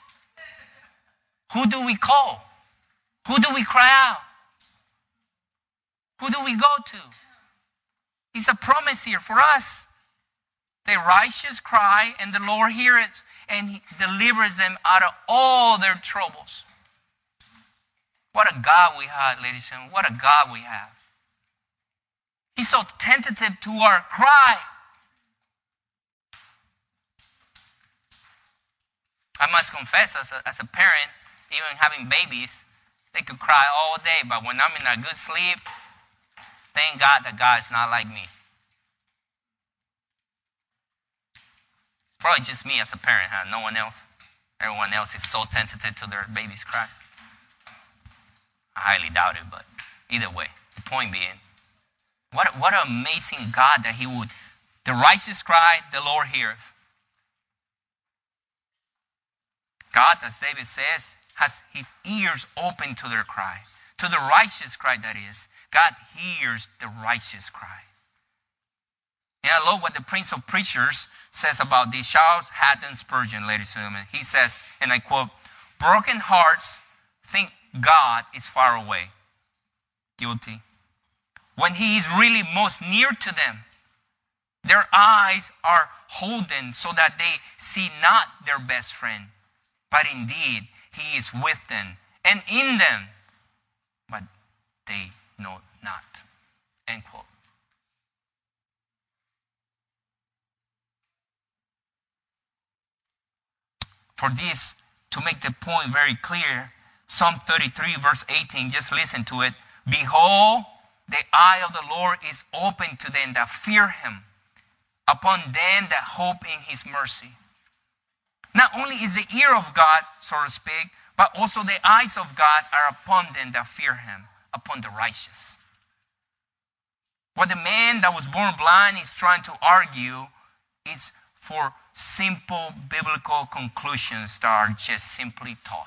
who do we call? Who do we cry out? Who do we go to? It's a promise here for us. The righteous cry, and the Lord heareth, and he delivers them out of all their troubles. What a God we have, ladies and gentlemen. What a God we have. He's so tentative to our cry. I must confess, as a, as a parent, even having babies, they could cry all day, but when I'm in a good sleep, thank God that God is not like me. Probably just me as a parent, huh? No one else. Everyone else is so tentative to their baby's cry. I highly doubt it, but either way, the point being, what, what an amazing God that he would, the righteous cry, the Lord heareth. God, as David says, has his ears open to their cry. To the righteous cry, that is. God hears the righteous cry. And I love what the Prince of Preachers says about this. Charles Haddon Spurgeon, ladies and gentlemen. He says, and I quote, broken hearts think God is far away. Guilty. When he is really most near to them. Their eyes are holden so that they see not their best friend. But indeed, he is with them and in them, but they know not. End quote. For this, to make the point very clear, Psalm thirty-three, verse eighteen, just listen to it. Behold, the eye of the Lord is open to them that fear him, upon them that hope in his mercy. Not only is the ear of God, so to speak, but also the eyes of God are upon them that fear him, upon the righteous. What the man that was born blind is trying to argue is for simple biblical conclusions that are just simply taught.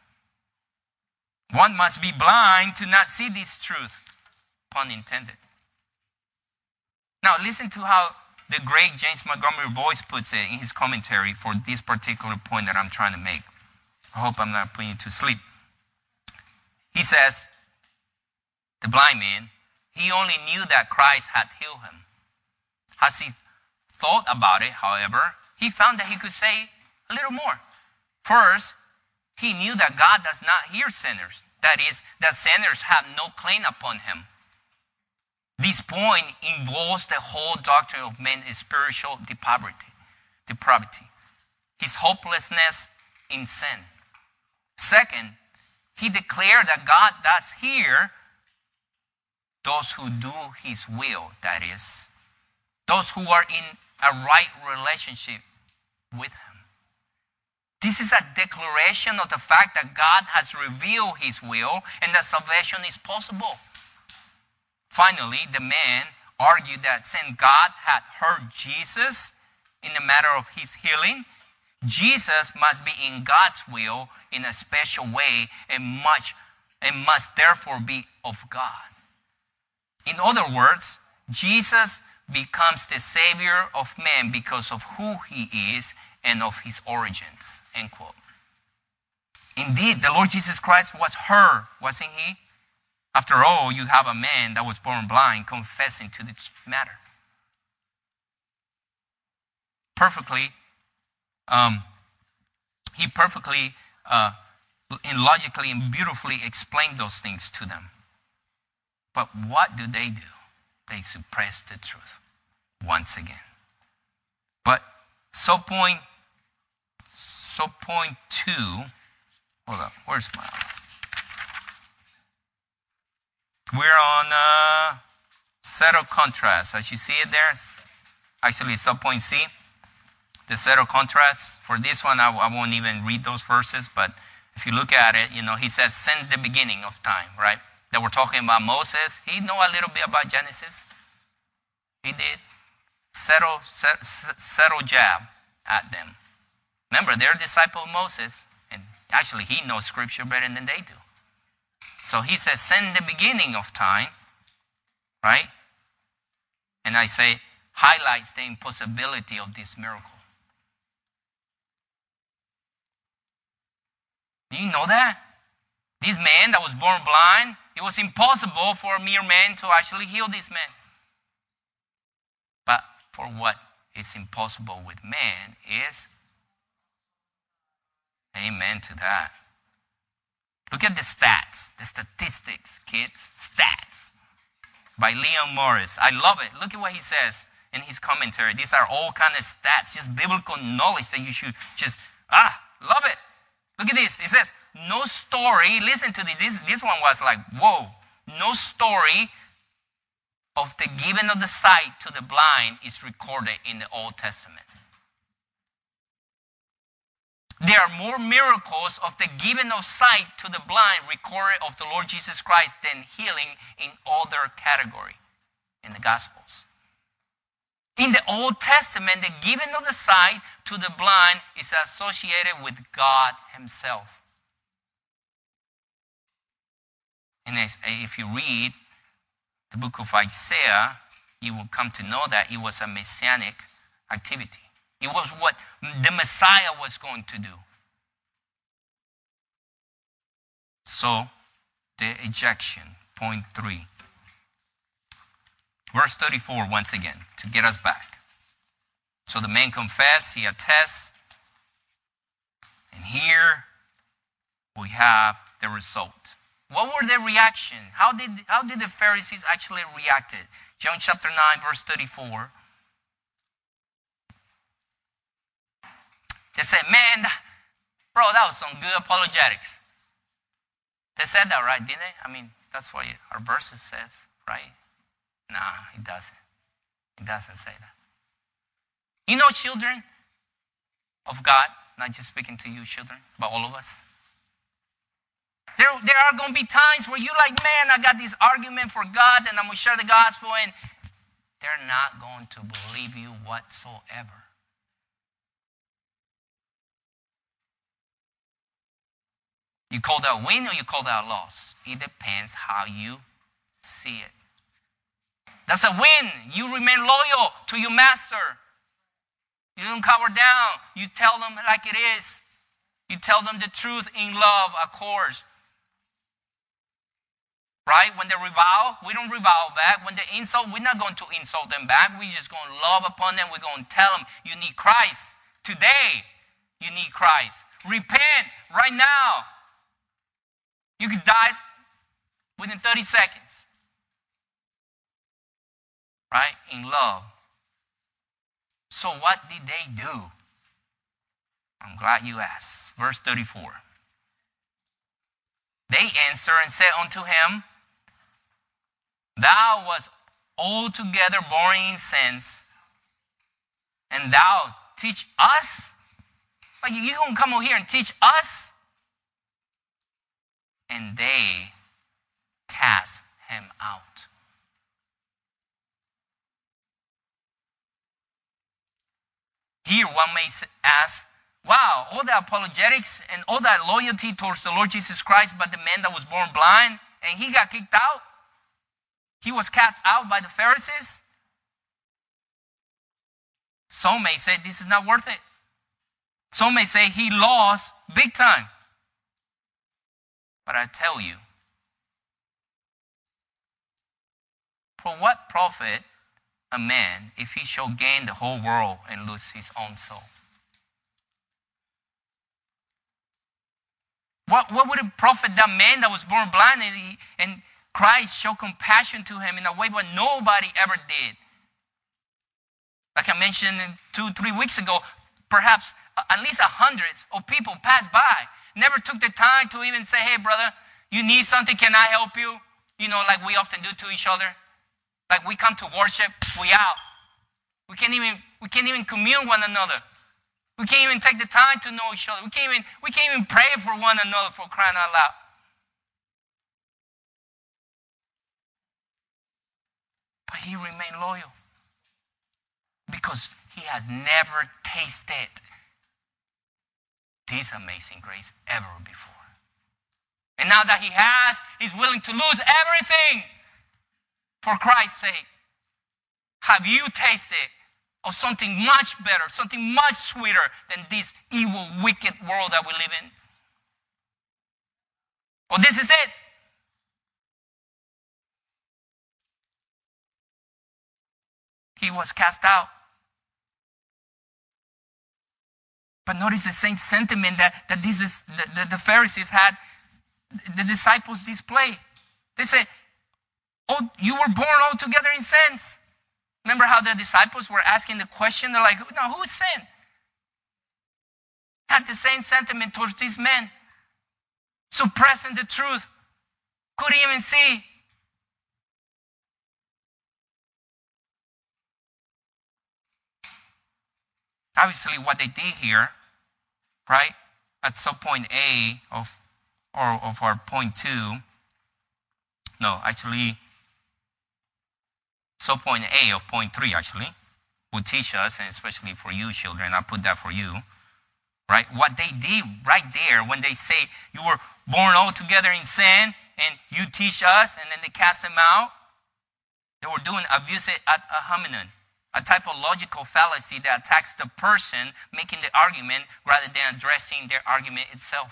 One must be blind to not see this truth, pun intended. Now listen to how the great James Montgomery Boyce puts it in his commentary for this particular point that I'm trying to make. I hope I'm not putting you to sleep. He says, the blind man, he only knew that Christ had healed him. As he thought about it, however, he found that he could say a little more. First, he knew that God does not hear sinners. That is, that sinners have no claim upon him. This point involves the whole doctrine of man's spiritual depravity, depravity, his hopelessness in sin. Second, he declared that God does hear those who do his will, that is, those who are in a right relationship with him. This is a declaration of the fact that God has revealed his will and that salvation is possible. Finally, the man argued that since God had heard Jesus in the matter of his healing, Jesus must be in God's will in a special way and much and must therefore be of God. In other words, Jesus becomes the Savior of man because of who he is and of his origins. End quote. Indeed, the Lord Jesus Christ was heard, wasn't he? After all, you have a man that was born blind confessing to this matter. Perfectly, um, he perfectly uh, and logically and beautifully explained those things to them. But what do they do? They suppress the truth once again. But so point, so point two, hold up, where's my, we're on uh, set of contrast. As you see it there, actually it's subpoint C, the set of contrasts. For this one, I, I won't even read those verses, but if you look at it, you know, he says, since the beginning of time, right? That we're talking about Moses. He know a little bit about Genesis. He did. Settle, set, settle jab at them. Remember, they're a disciple of Moses, and actually he knows Scripture better than they do. So he says, since the beginning of time, right? And I say, highlights the impossibility of this miracle. Do you know that? This man that was born blind, it was impossible for a mere man to actually heal this man. But for what is impossible with man is, amen to that. Look at the stats, the statistics, kids, stats by Leon Morris. I love it. Look at what he says in his commentary. These are all kind of stats, just biblical knowledge that you should just, ah, love it. Look at this. It says, no story, listen to this. this. This one was like, whoa. No story of the giving of the sight to the blind is recorded in the Old Testament. There are more miracles of the giving of sight to the blind recorded of the Lord Jesus Christ than healing in other category in the Gospels. In the Old Testament, the giving of the sight to the blind is associated with God himself. And if you read the book of Isaiah, you will come to know that it was a messianic activity. It was what the Messiah was going to do. So, the ejection, point three. Verse thirty-four, once again, to get us back. So the man confessed, he attests, and here we have the result. What were their reaction? How did how did the Pharisees actually react? John chapter nine, verse thirty-four. They said, man, bro, that was some good apologetics. They said that, right, didn't they? I mean, that's what our verses says, right? Nah, it doesn't. It doesn't say that. You know, children of God, not just speaking to you children, but all of us. There, there are going to be times where you're like, man, I got this argument for God and I'm going to share the gospel, and they're not going to believe you whatsoever. You call that a win or you call that a loss? It depends how you see it. That's a win. You remain loyal to your master. You don't cower down. You tell them like it is. You tell them the truth in love, of course. Right? When they revile, we don't revile back. When they insult, we're not going to insult them back. We're just going to love upon them. We're going to tell them, you need Christ. Today, you need Christ. repent right now. You could die within thirty seconds. Right? In love. So what did they do? I'm glad you asked. Verse thirty-four. They answered and said unto him, Thou wast altogether born in sins, and thou teach us? Like, you gonna come over here and teach us? And they cast him out. Here one may ask, wow, all the apologetics and all that loyalty towards the Lord Jesus Christ, but the man that was born blind and he got kicked out? He was cast out by the Pharisees? Some may say this is not worth it. Some may say he lost big time. But I tell you, for what profit a man if he shall gain the whole world and lose his own soul? What, what would it profit that man that was born blind and, he, and Christ showed compassion to him in a way what nobody ever did? Like I mentioned two, three weeks ago, perhaps at least hundreds of people passed by, never took the time to even say, hey, brother, you need something, can I help you? You know, like we often do to each other. Like we come to worship, we out. We can't even, we can't even commune one another. We can't even take the time to know each other. We can't even, we can't even pray for one another, for crying out loud. But he remained loyal because he has never tasted this amazing grace ever before. And now that he has, he's willing to lose everything for Christ's sake. Have you tasted of something much better, something much sweeter than this evil, wicked world that we live in? Well, this is it. He was cast out. But notice the same sentiment that, that this is, the, the, the Pharisees had, the disciples display. They say, oh, you were born altogether in sins. Remember how the disciples were asking the question? They're like, now who sinned? Had the same sentiment towards these men. Suppressing the truth. Couldn't even see. Obviously, what they did here, right, at some point A of, or of our point two, no, actually, so point A of point three, actually, would teach us, and especially for you children, I put that for you, right? What they did right there when they say you were born altogether in sin and you teach us, and then they cast them out, they were doing abuse ad hominem, a typological fallacy that attacks the person making the argument rather than addressing their argument itself.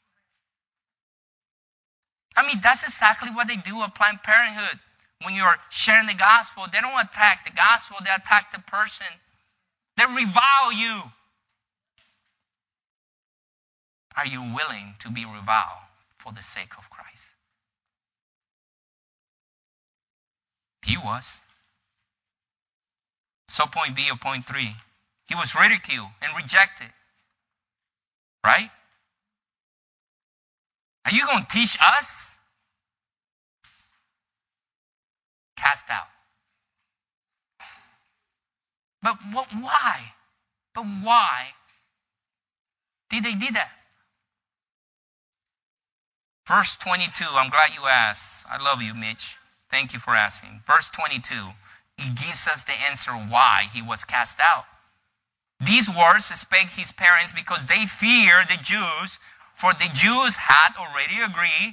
I mean, that's exactly what they do at Planned Parenthood. When you're sharing the gospel, they don't attack the gospel, they attack the person. They revile you. Are you willing to be reviled for the sake of Christ? He was. So point B or point three. He was ridiculed and rejected. Right? Are you going to teach us? Cast out. But what, why? But why did they do that? Verse twenty-two, I'm glad you asked. I love you, Mitch. Thank you for asking. Verse twenty-two, it gives us the answer why he was cast out. These words spake his parents because they feared the Jews, for the Jews had already agreed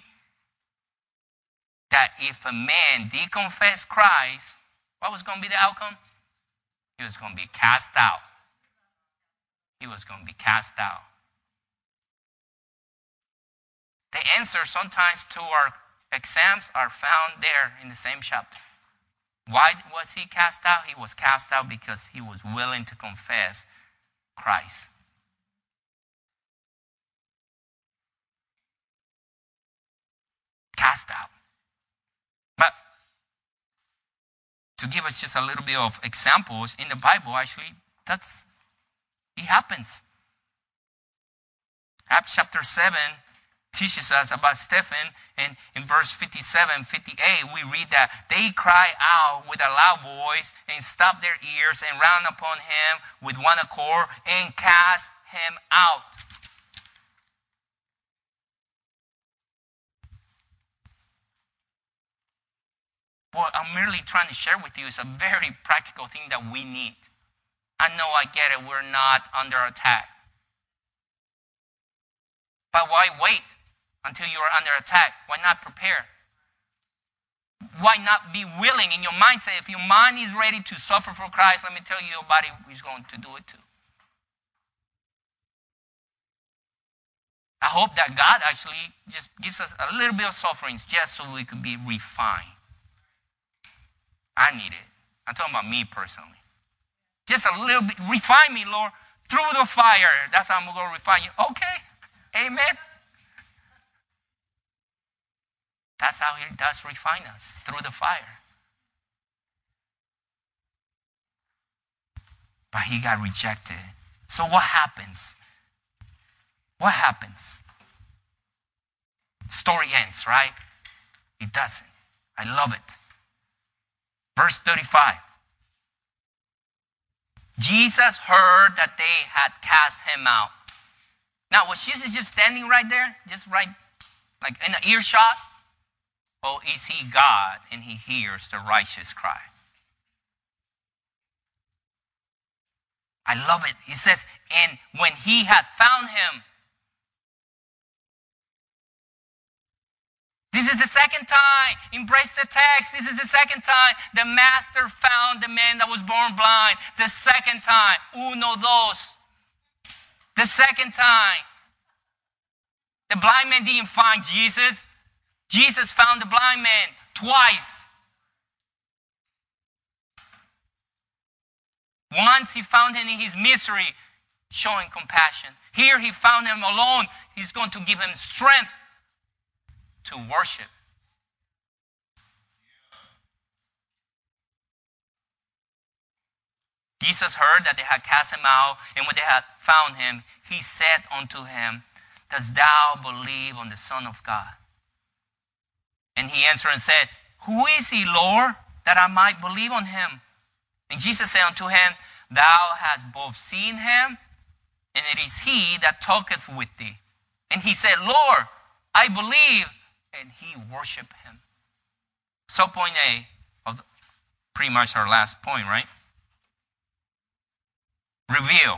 that if a man did confess Christ, what was going to be the outcome? He was going to be cast out. He was going to be cast out. The answers sometimes to our exams are found there in the same chapter. Why was he cast out? He was cast out because he was willing to confess Christ. cast out. But to give us just a little bit of examples, in the Bible, actually, that's it happens. Acts chapter seven teaches us about Stephen, and in verse fifty-seven, fifty-eight, we read that they cry out with a loud voice and stop their ears and ran upon him with one accord and cast him out. What I'm merely trying to share with you is a very practical thing that we need. I know, I get it, we're not under attack. But why wait until you are under attack? Why not prepare? Why not be willing in your mindset? If your mind is ready to suffer for Christ, let me tell you, your body is going to do it too. I hope that God actually just gives us a little bit of sufferings just so we could be refined. I need it. I'm talking about me personally. Just a little bit. Refine me, Lord, through the fire. That's how I'm going to refine you. Okay. Amen. That's how he does refine us, through the fire. But he got rejected. So what happens? What happens? Story ends, right? It doesn't. I love it. Verse thirty-five. Jesus heard that they had cast him out. Now, was Jesus just standing right there? Just right, like in an earshot? Or is he God and he hears the righteous cry? I love it. It says, and when he had found him. This is the second time. Embrace the text. This is the second time the master found the man that was born blind. The second time. Uno, dos. The second time. The blind man didn't find Jesus. Jesus found the blind man twice. Once he found him in his misery, showing compassion. Here he found him alone. He's going to give him strength to worship. Jesus heard that they had cast him out, and when they had found him, he said unto him, dost thou believe on the Son of God? And he answered and said, who is he, Lord, that I might believe on him? And Jesus said unto him, thou hast both seen him, and it is he that talketh with thee. And he said, Lord, I believe. And he worshiped him. So point A, of pretty much our last point, right? Reveal.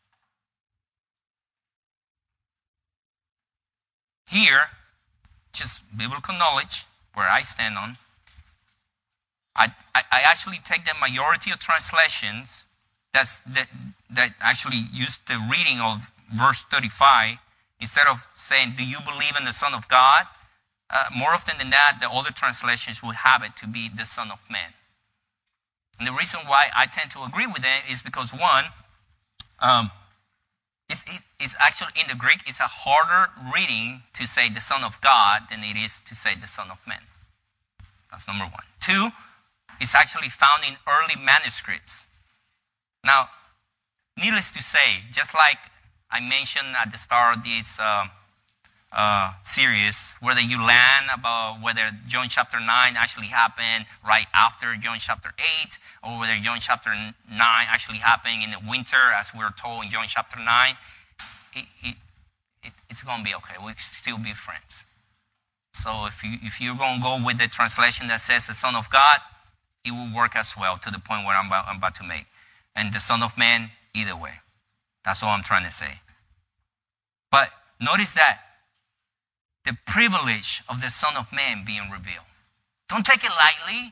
Here, just biblical knowledge, where I stand on. I, I, I actually take the majority of translations that's, that, that actually use the reading of verse thirty-five. Instead of saying, do you believe in the Son of God? Uh, more often than that, the other translations will have it to be the Son of Man. And the reason why I tend to agree with that is because, one, um, it's, it, it's actually in the Greek, it's a harder reading to say the Son of God than it is to say the Son of Man. That's number one. Two, it's actually found in early manuscripts. Now, needless to say, just like I mentioned at the start of this uh, uh, series, whether you land about whether John chapter nine actually happened right after John chapter eight, or whether John chapter nine actually happened in the winter, as we're told in John chapter nine, it, it, it, it's going to be okay. We'll still be friends. So if, you, if you're going to go with the translation that says the Son of God, it will work as well to the point where I'm about, I'm about to make. And the Son of Man, either way. That's all I'm trying to say. But notice that the privilege of the Son of Man being revealed. Don't take it lightly.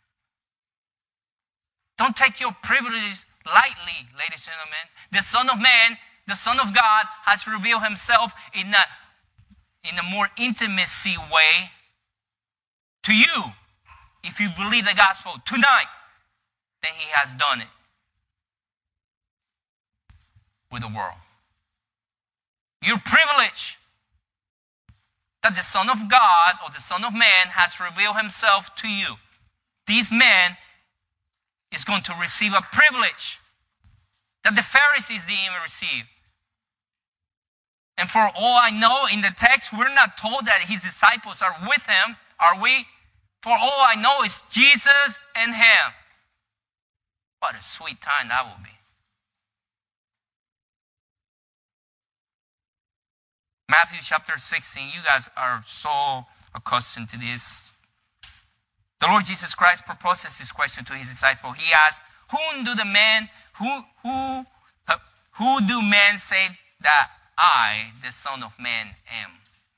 Don't take your privilege lightly, ladies and gentlemen. The Son of Man, the Son of God, has revealed himself in a, in a more intimacy way to you. If you believe the gospel tonight, then he has done it with the world. Your privilege that the Son of God or the Son of Man has revealed himself to you. This man is going to receive a privilege that the Pharisees didn't even receive. And for all I know, in the text, we're not told that his disciples are with him, are we? For all I know, it's Jesus and him. What a sweet time that will be. Matthew chapter sixteen, you guys are so accustomed to this. The Lord Jesus Christ proposes this question to his disciples. He asks, whom do the men, who, who, uh, who do men say that I, the Son of Man, am?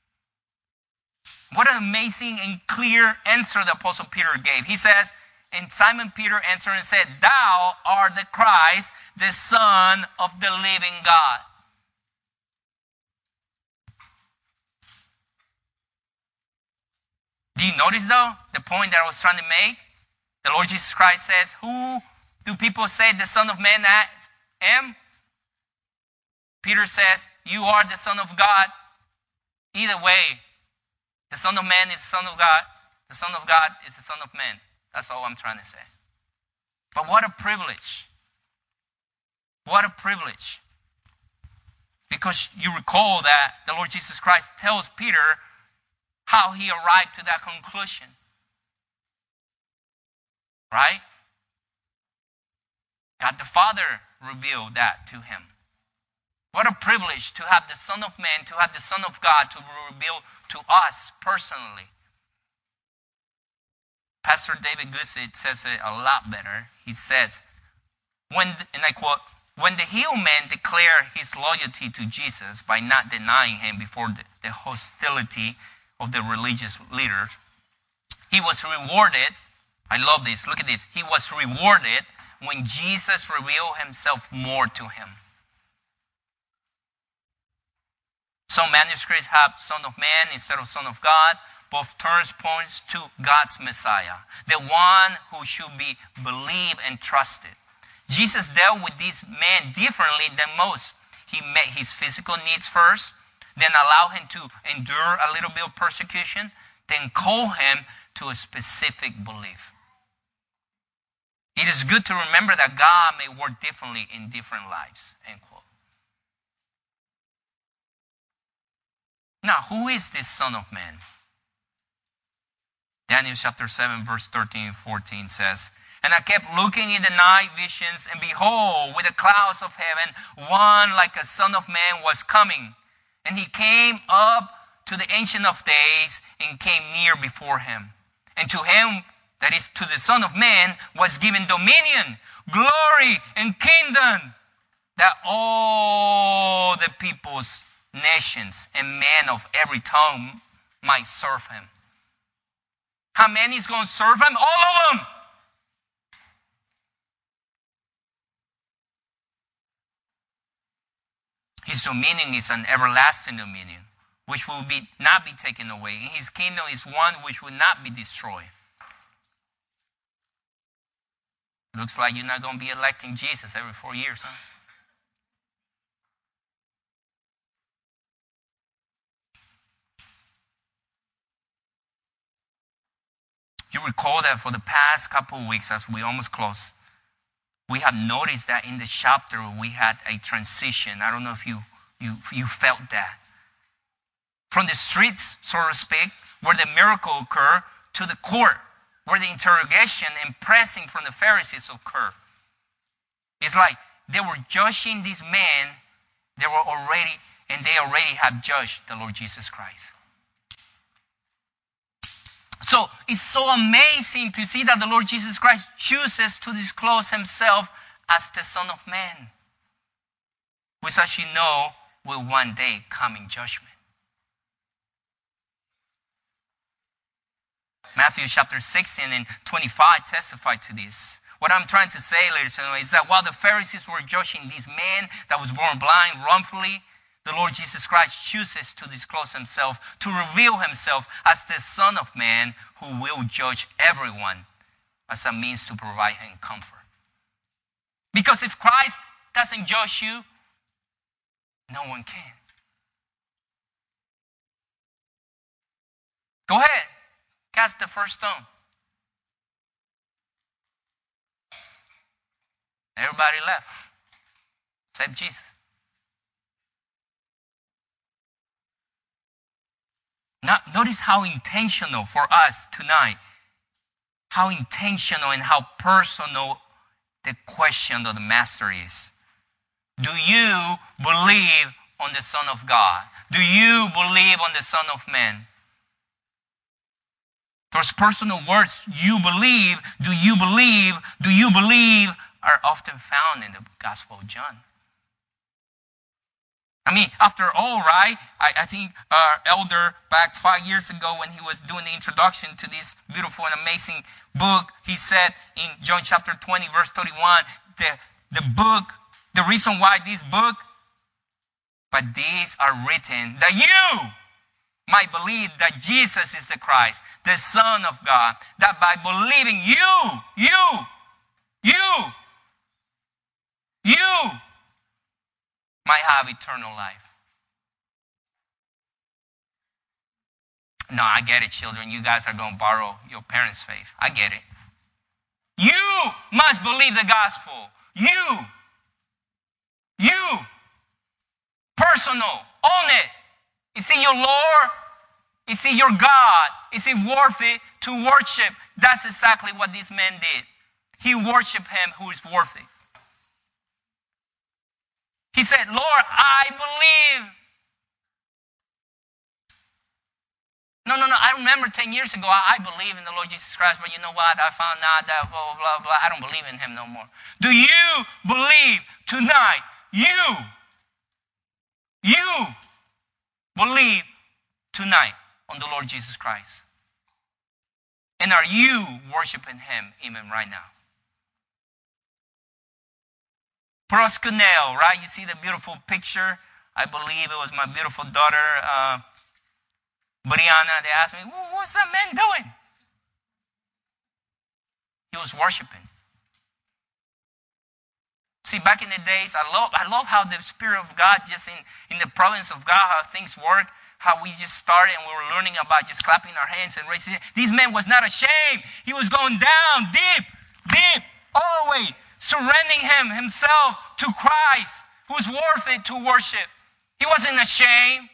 What an amazing and clear answer the Apostle Peter gave. He says, and Simon Peter answered and said, thou art the Christ, the Son of the living God. Do you notice, though, the point that I was trying to make? The Lord Jesus Christ says, who do people say the Son of Man am? Peter says, you are the Son of God. Either way, the Son of Man is the Son of God. The Son of God is the Son of Man. That's all I'm trying to say. But what a privilege. What a privilege. Because you recall that the Lord Jesus Christ tells Peter how he arrived to that conclusion. Right? God the Father revealed that to him. What a privilege to have the Son of Man, to have the Son of God to reveal to us personally. Pastor David Gusit says it a lot better. He says, when, and I quote, when the healed man declared his loyalty to Jesus by not denying him before the, the hostility of the religious leaders, he was rewarded. I love this. Look at this. He was rewarded when Jesus revealed himself more to him. Some manuscripts have Son of Man instead of Son of God. Both terms points to God's Messiah, the one who should be believed and trusted. Jesus dealt with this man differently than most. He met his physical needs first, then allowed him to endure a little bit of persecution, then call him to a specific belief. It is good to remember that God may work differently in different lives. End quote. Now, who is this Son of Man? Daniel chapter seven, verse thirteen and fourteen says, and I kept looking in the night visions, and behold, with the clouds of heaven, one like a Son of Man was coming. And he came up to the Ancient of Days and came near before him. And to him, that is to the Son of Man, was given dominion, glory, and kingdom, that all the peoples, nations, and men of every tongue might serve him. How many is going to serve him? All of them. His dominion is an everlasting dominion, which will be, not be taken away. And his kingdom is one which will not be destroyed. Looks like you're not going to be electing Jesus every four years, huh? You recall that for the past couple of weeks, as we almost close, we have noticed that in the chapter we had a transition. I don't know if you, you, you felt that. From the streets, so to speak, where the miracle occurred, to the court, where the interrogation and pressing from the Pharisees occurred. It's like they were judging this man, they were already, and they already have judged the Lord Jesus Christ. So it's so amazing to see that the Lord Jesus Christ chooses to disclose himself as the Son of Man, which, as you know, will one day come in judgment. Matthew chapter sixteen and twenty-five testify to this. What I'm trying to say, ladies and gentlemen, is that while the Pharisees were judging this man that was born blind wrongfully, the Lord Jesus Christ chooses to disclose himself, to reveal himself as the Son of Man who will judge everyone as a means to provide him comfort. Because if Christ doesn't judge you, no one can. Go ahead. Cast the first stone. Everybody left. Except Jesus. Now, notice how intentional for us tonight, how intentional and how personal the question of the Master is. Do you believe on the Son of God? Do you believe on the Son of Man? Those personal words, you believe, do you believe, do you believe, are often found in the Gospel of John. I mean, after all, right, I, I think our elder back five years ago when he was doing the introduction to this beautiful and amazing book, he said in John chapter twenty, verse thirty-one, the, the book, the reason why this book, but these are written that you might believe that Jesus is the Christ, the Son of God, that by believing you, you, you, you might have eternal life. No, I get it, children. You guys are going to borrow your parents' faith. I get it. You must believe the gospel. You. You. Personal. Own it. Is he your Lord? Is he your God? Is he worthy to worship? That's exactly what this man did. He worshiped him who is worthy. He said, Lord, I believe. No, no, no. I remember ten years ago, I, I believe in the Lord Jesus Christ, but you know what? I found out that blah, blah, blah, blah. I don't believe in him no more. Do you believe tonight? You, you believe tonight on the Lord Jesus Christ? And are you worshiping him even right now? Proskuneo, right? You see the beautiful picture? I believe it was my beautiful daughter, uh, Brianna. They asked me, what's that man doing? He was worshiping. See, back in the days, I love, I love how the Spirit of God, just in, in the province of God, how things work, how we just started and we were learning about just clapping our hands and raising it. This man was not ashamed. He was going down deep, deep, all the way, surrendering him, himself to Christ, who's worthy to worship. He wasn't ashamed.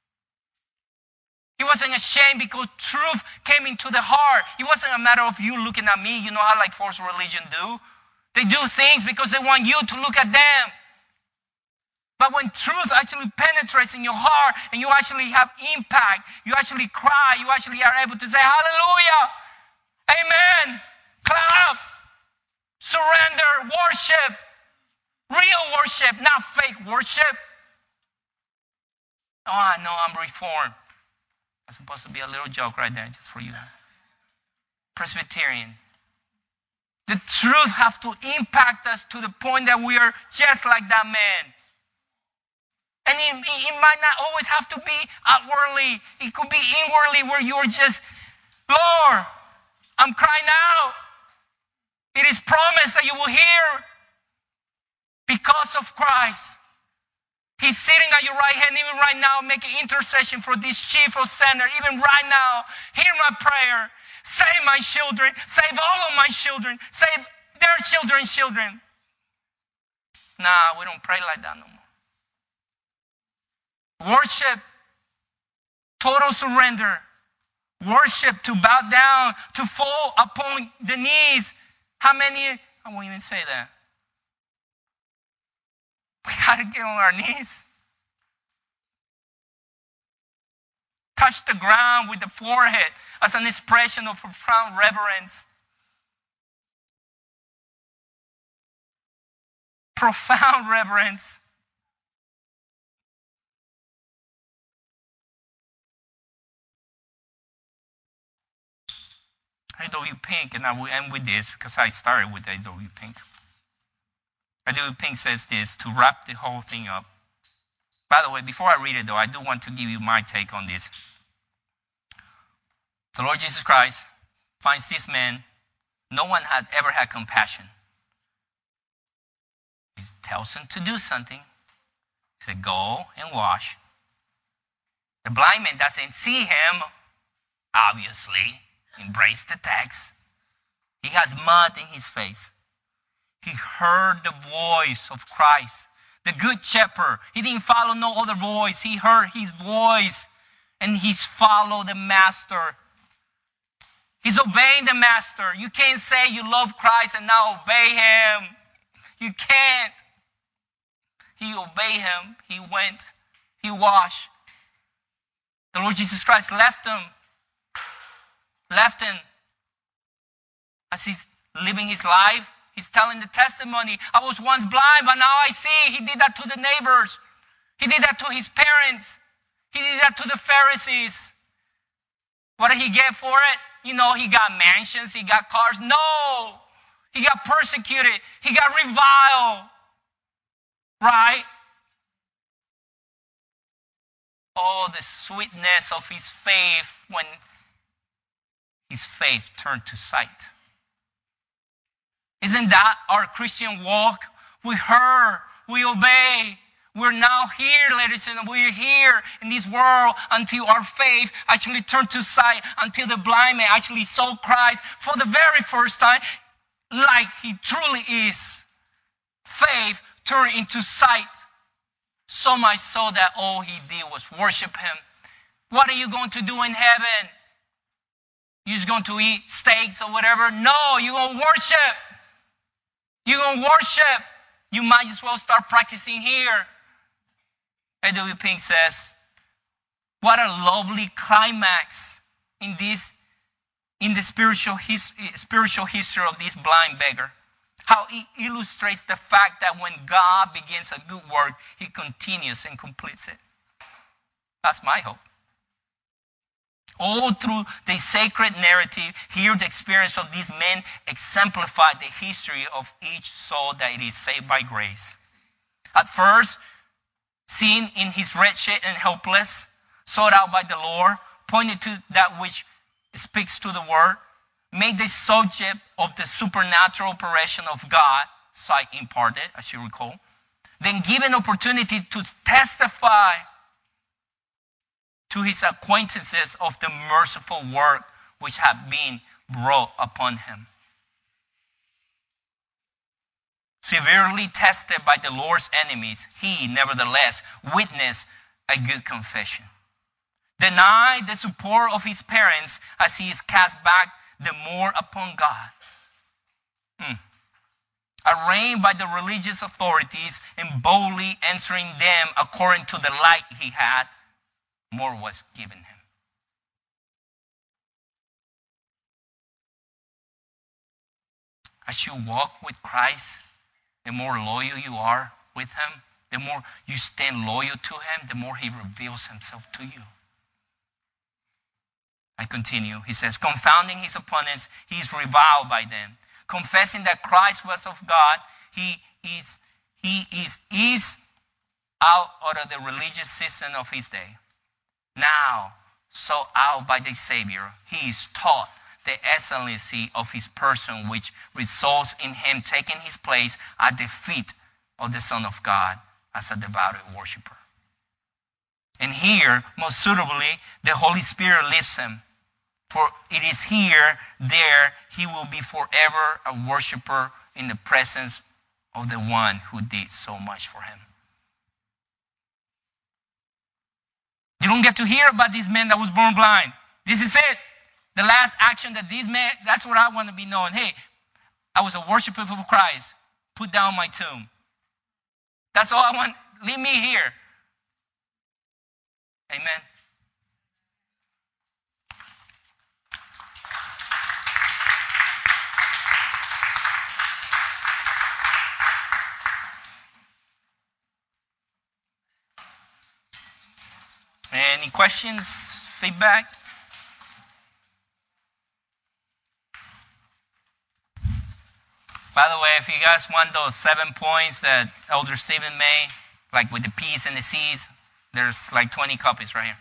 He wasn't ashamed because truth came into the heart. It wasn't a matter of you looking at me. You know how like false religion do? They do things because they want you to look at them. But when truth actually penetrates in your heart and you actually have impact, you actually cry, you actually are able to say, hallelujah, amen, clap, surrender, worship, real worship, not fake worship. Oh, I know I'm reformed. That's supposed to be a little joke right there just for you. Presbyterian. The truth has to impact us to the point that we are just like that man. And it, it might not always have to be outwardly. It could be inwardly where you're just, Lord, I'm crying out. It is promised that you will hear because of Christ. He's sitting at your right hand even right now, making intercession for this chief of sinner. Even right now, hear my prayer. Save my children. Save all of my children. Save their children's children. Nah, we don't pray like that no more. Worship. Total surrender. Worship, to bow down, to fall upon the knees. How many? I won't even say that. We got to get on our knees. Touch the ground with the forehead as an expression of profound reverence. Profound reverence. A W Pink, and I will end with this because I started with A W Pink. A W Pink says this to wrap the whole thing up. By the way, before I read it though, I do want to give you my take on this. The Lord Jesus Christ finds this man. No one had ever had compassion. He tells him to do something. He said, go and wash. The blind man doesn't see him. obviously, embraced the text. He has mud in his face. He heard the voice of Christ, the good shepherd. He didn't follow no other voice. He heard his voice, and he's followed the master. He's obeying the master. You can't say you love Christ and not obey him. You can't. He obeyed him. He went. He washed. The Lord Jesus Christ left him. Left him. As he's living his life, he's telling the testimony. I was once blind, but now I see. He did that to the neighbors. He did that to his parents. He did that to the Pharisees. What did he get for it? You know, he got mansions, he got cars. No! He got persecuted. He got reviled. Right? Oh, the sweetness of his faith when his faith turned to sight. Isn't that our Christian walk? We heard, we obey. We're now here, ladies and gentlemen. We're here in this world until our faith actually turned to sight, until the blind man actually saw Christ for the very first time, like he truly is. Faith turned into sight. So much so that all he did was worship him. What are you going to do in heaven? You're just going to eat steaks or whatever? No, you're going to worship. You're going to worship. You might as well start practicing here. A W Pink says, what a lovely climax in this, in the spiritual, his, spiritual history of this blind beggar. How it illustrates the fact that when God begins a good work, he continues and completes it. That's my hope. All through the sacred narrative, here the experience of these men exemplify the history of each soul that it is saved by grace. At first, seen in his wretched and helpless, sought out by the Lord, pointed to that which speaks to the word, made the subject of the supernatural operation of God, sight imparted, as you recall, then given opportunity to testify to his acquaintances of the merciful work which had been brought upon him. Severely tested by the Lord's enemies, he, nevertheless, witnessed a good confession. Denied the support of his parents as he is cast back the more upon God. Hmm. Arraigned by the religious authorities and boldly answering them according to the light he had, more was given him. As you walk with Christ, the more loyal you are with him, the more you stand loyal to him, the more he reveals himself to you. I continue. He says, confounding his opponents, he is reviled by them. Confessing that Christ was of God, he is, he is, is out of the religious system of his day. Now, sought out by the Savior, he is taught the excellency of his person, which results in him taking his place at the feet of the Son of God as a devout worshiper. And here, most suitably, the Holy Spirit lifts him. For it is here, there, he will be forever a worshiper in the presence of the one who did so much for him. You don't get to hear about this man that was born blind. This is it. The last action that these men, that's what I want to be known. Hey, I was a worshiper of Christ. Put down my tomb. That's all I want. Leave me here. Amen. Any questions, feedback? By the way, if you guys want those seven points that Elder Stephen made, like with the P's and the C's, there's like twenty copies right here.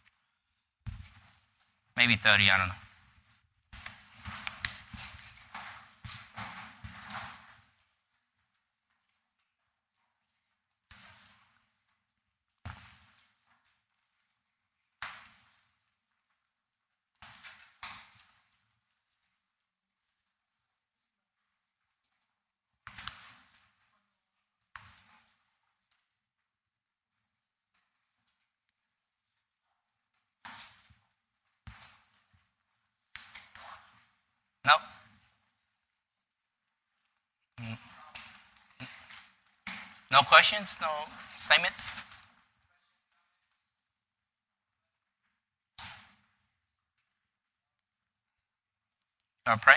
Maybe thirty, I don't know. No? No questions? No statements? I'll pray?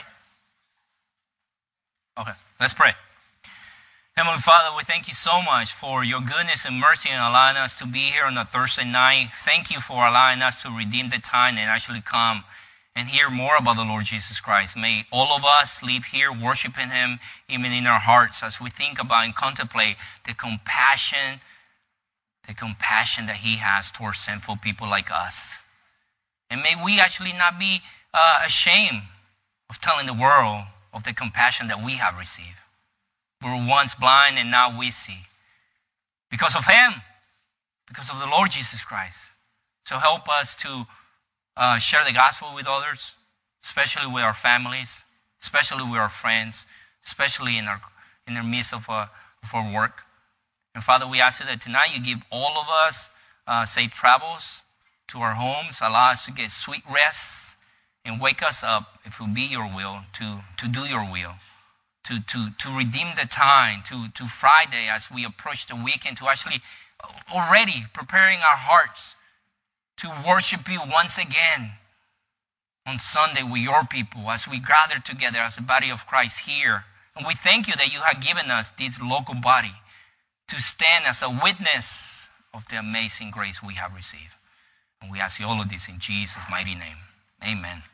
Okay, let's pray. Heavenly Father, we thank you so much for your goodness and mercy in allowing us to be here on a Thursday night. Thank you for allowing us to redeem the time and actually come and hear more about the Lord Jesus Christ. May all of us leave here worshiping Him even in our hearts as we think about and contemplate the compassion, the compassion that He has towards sinful people like us. And may we actually not be uh, ashamed of telling the world of the compassion that we have received. We were once blind and now we see. Because of Him, because of the Lord Jesus Christ. So help us to uh, share the gospel with others, especially with our families, especially with our friends, especially in our in the midst of, uh, of our work. And Father, we ask you that tonight you give all of us uh, safe travels to our homes, allow us to get sweet rest, and wake us up, if it will be your will, to, to do your will, to, to, to redeem the time, to, to Friday as we approach the weekend, to actually already preparing our hearts to worship you once again on Sunday with your people as we gather together as a body of Christ here. And we thank you that you have given us this local body to stand as a witness of the amazing grace we have received. And we ask you all of this in Jesus' mighty name. Amen.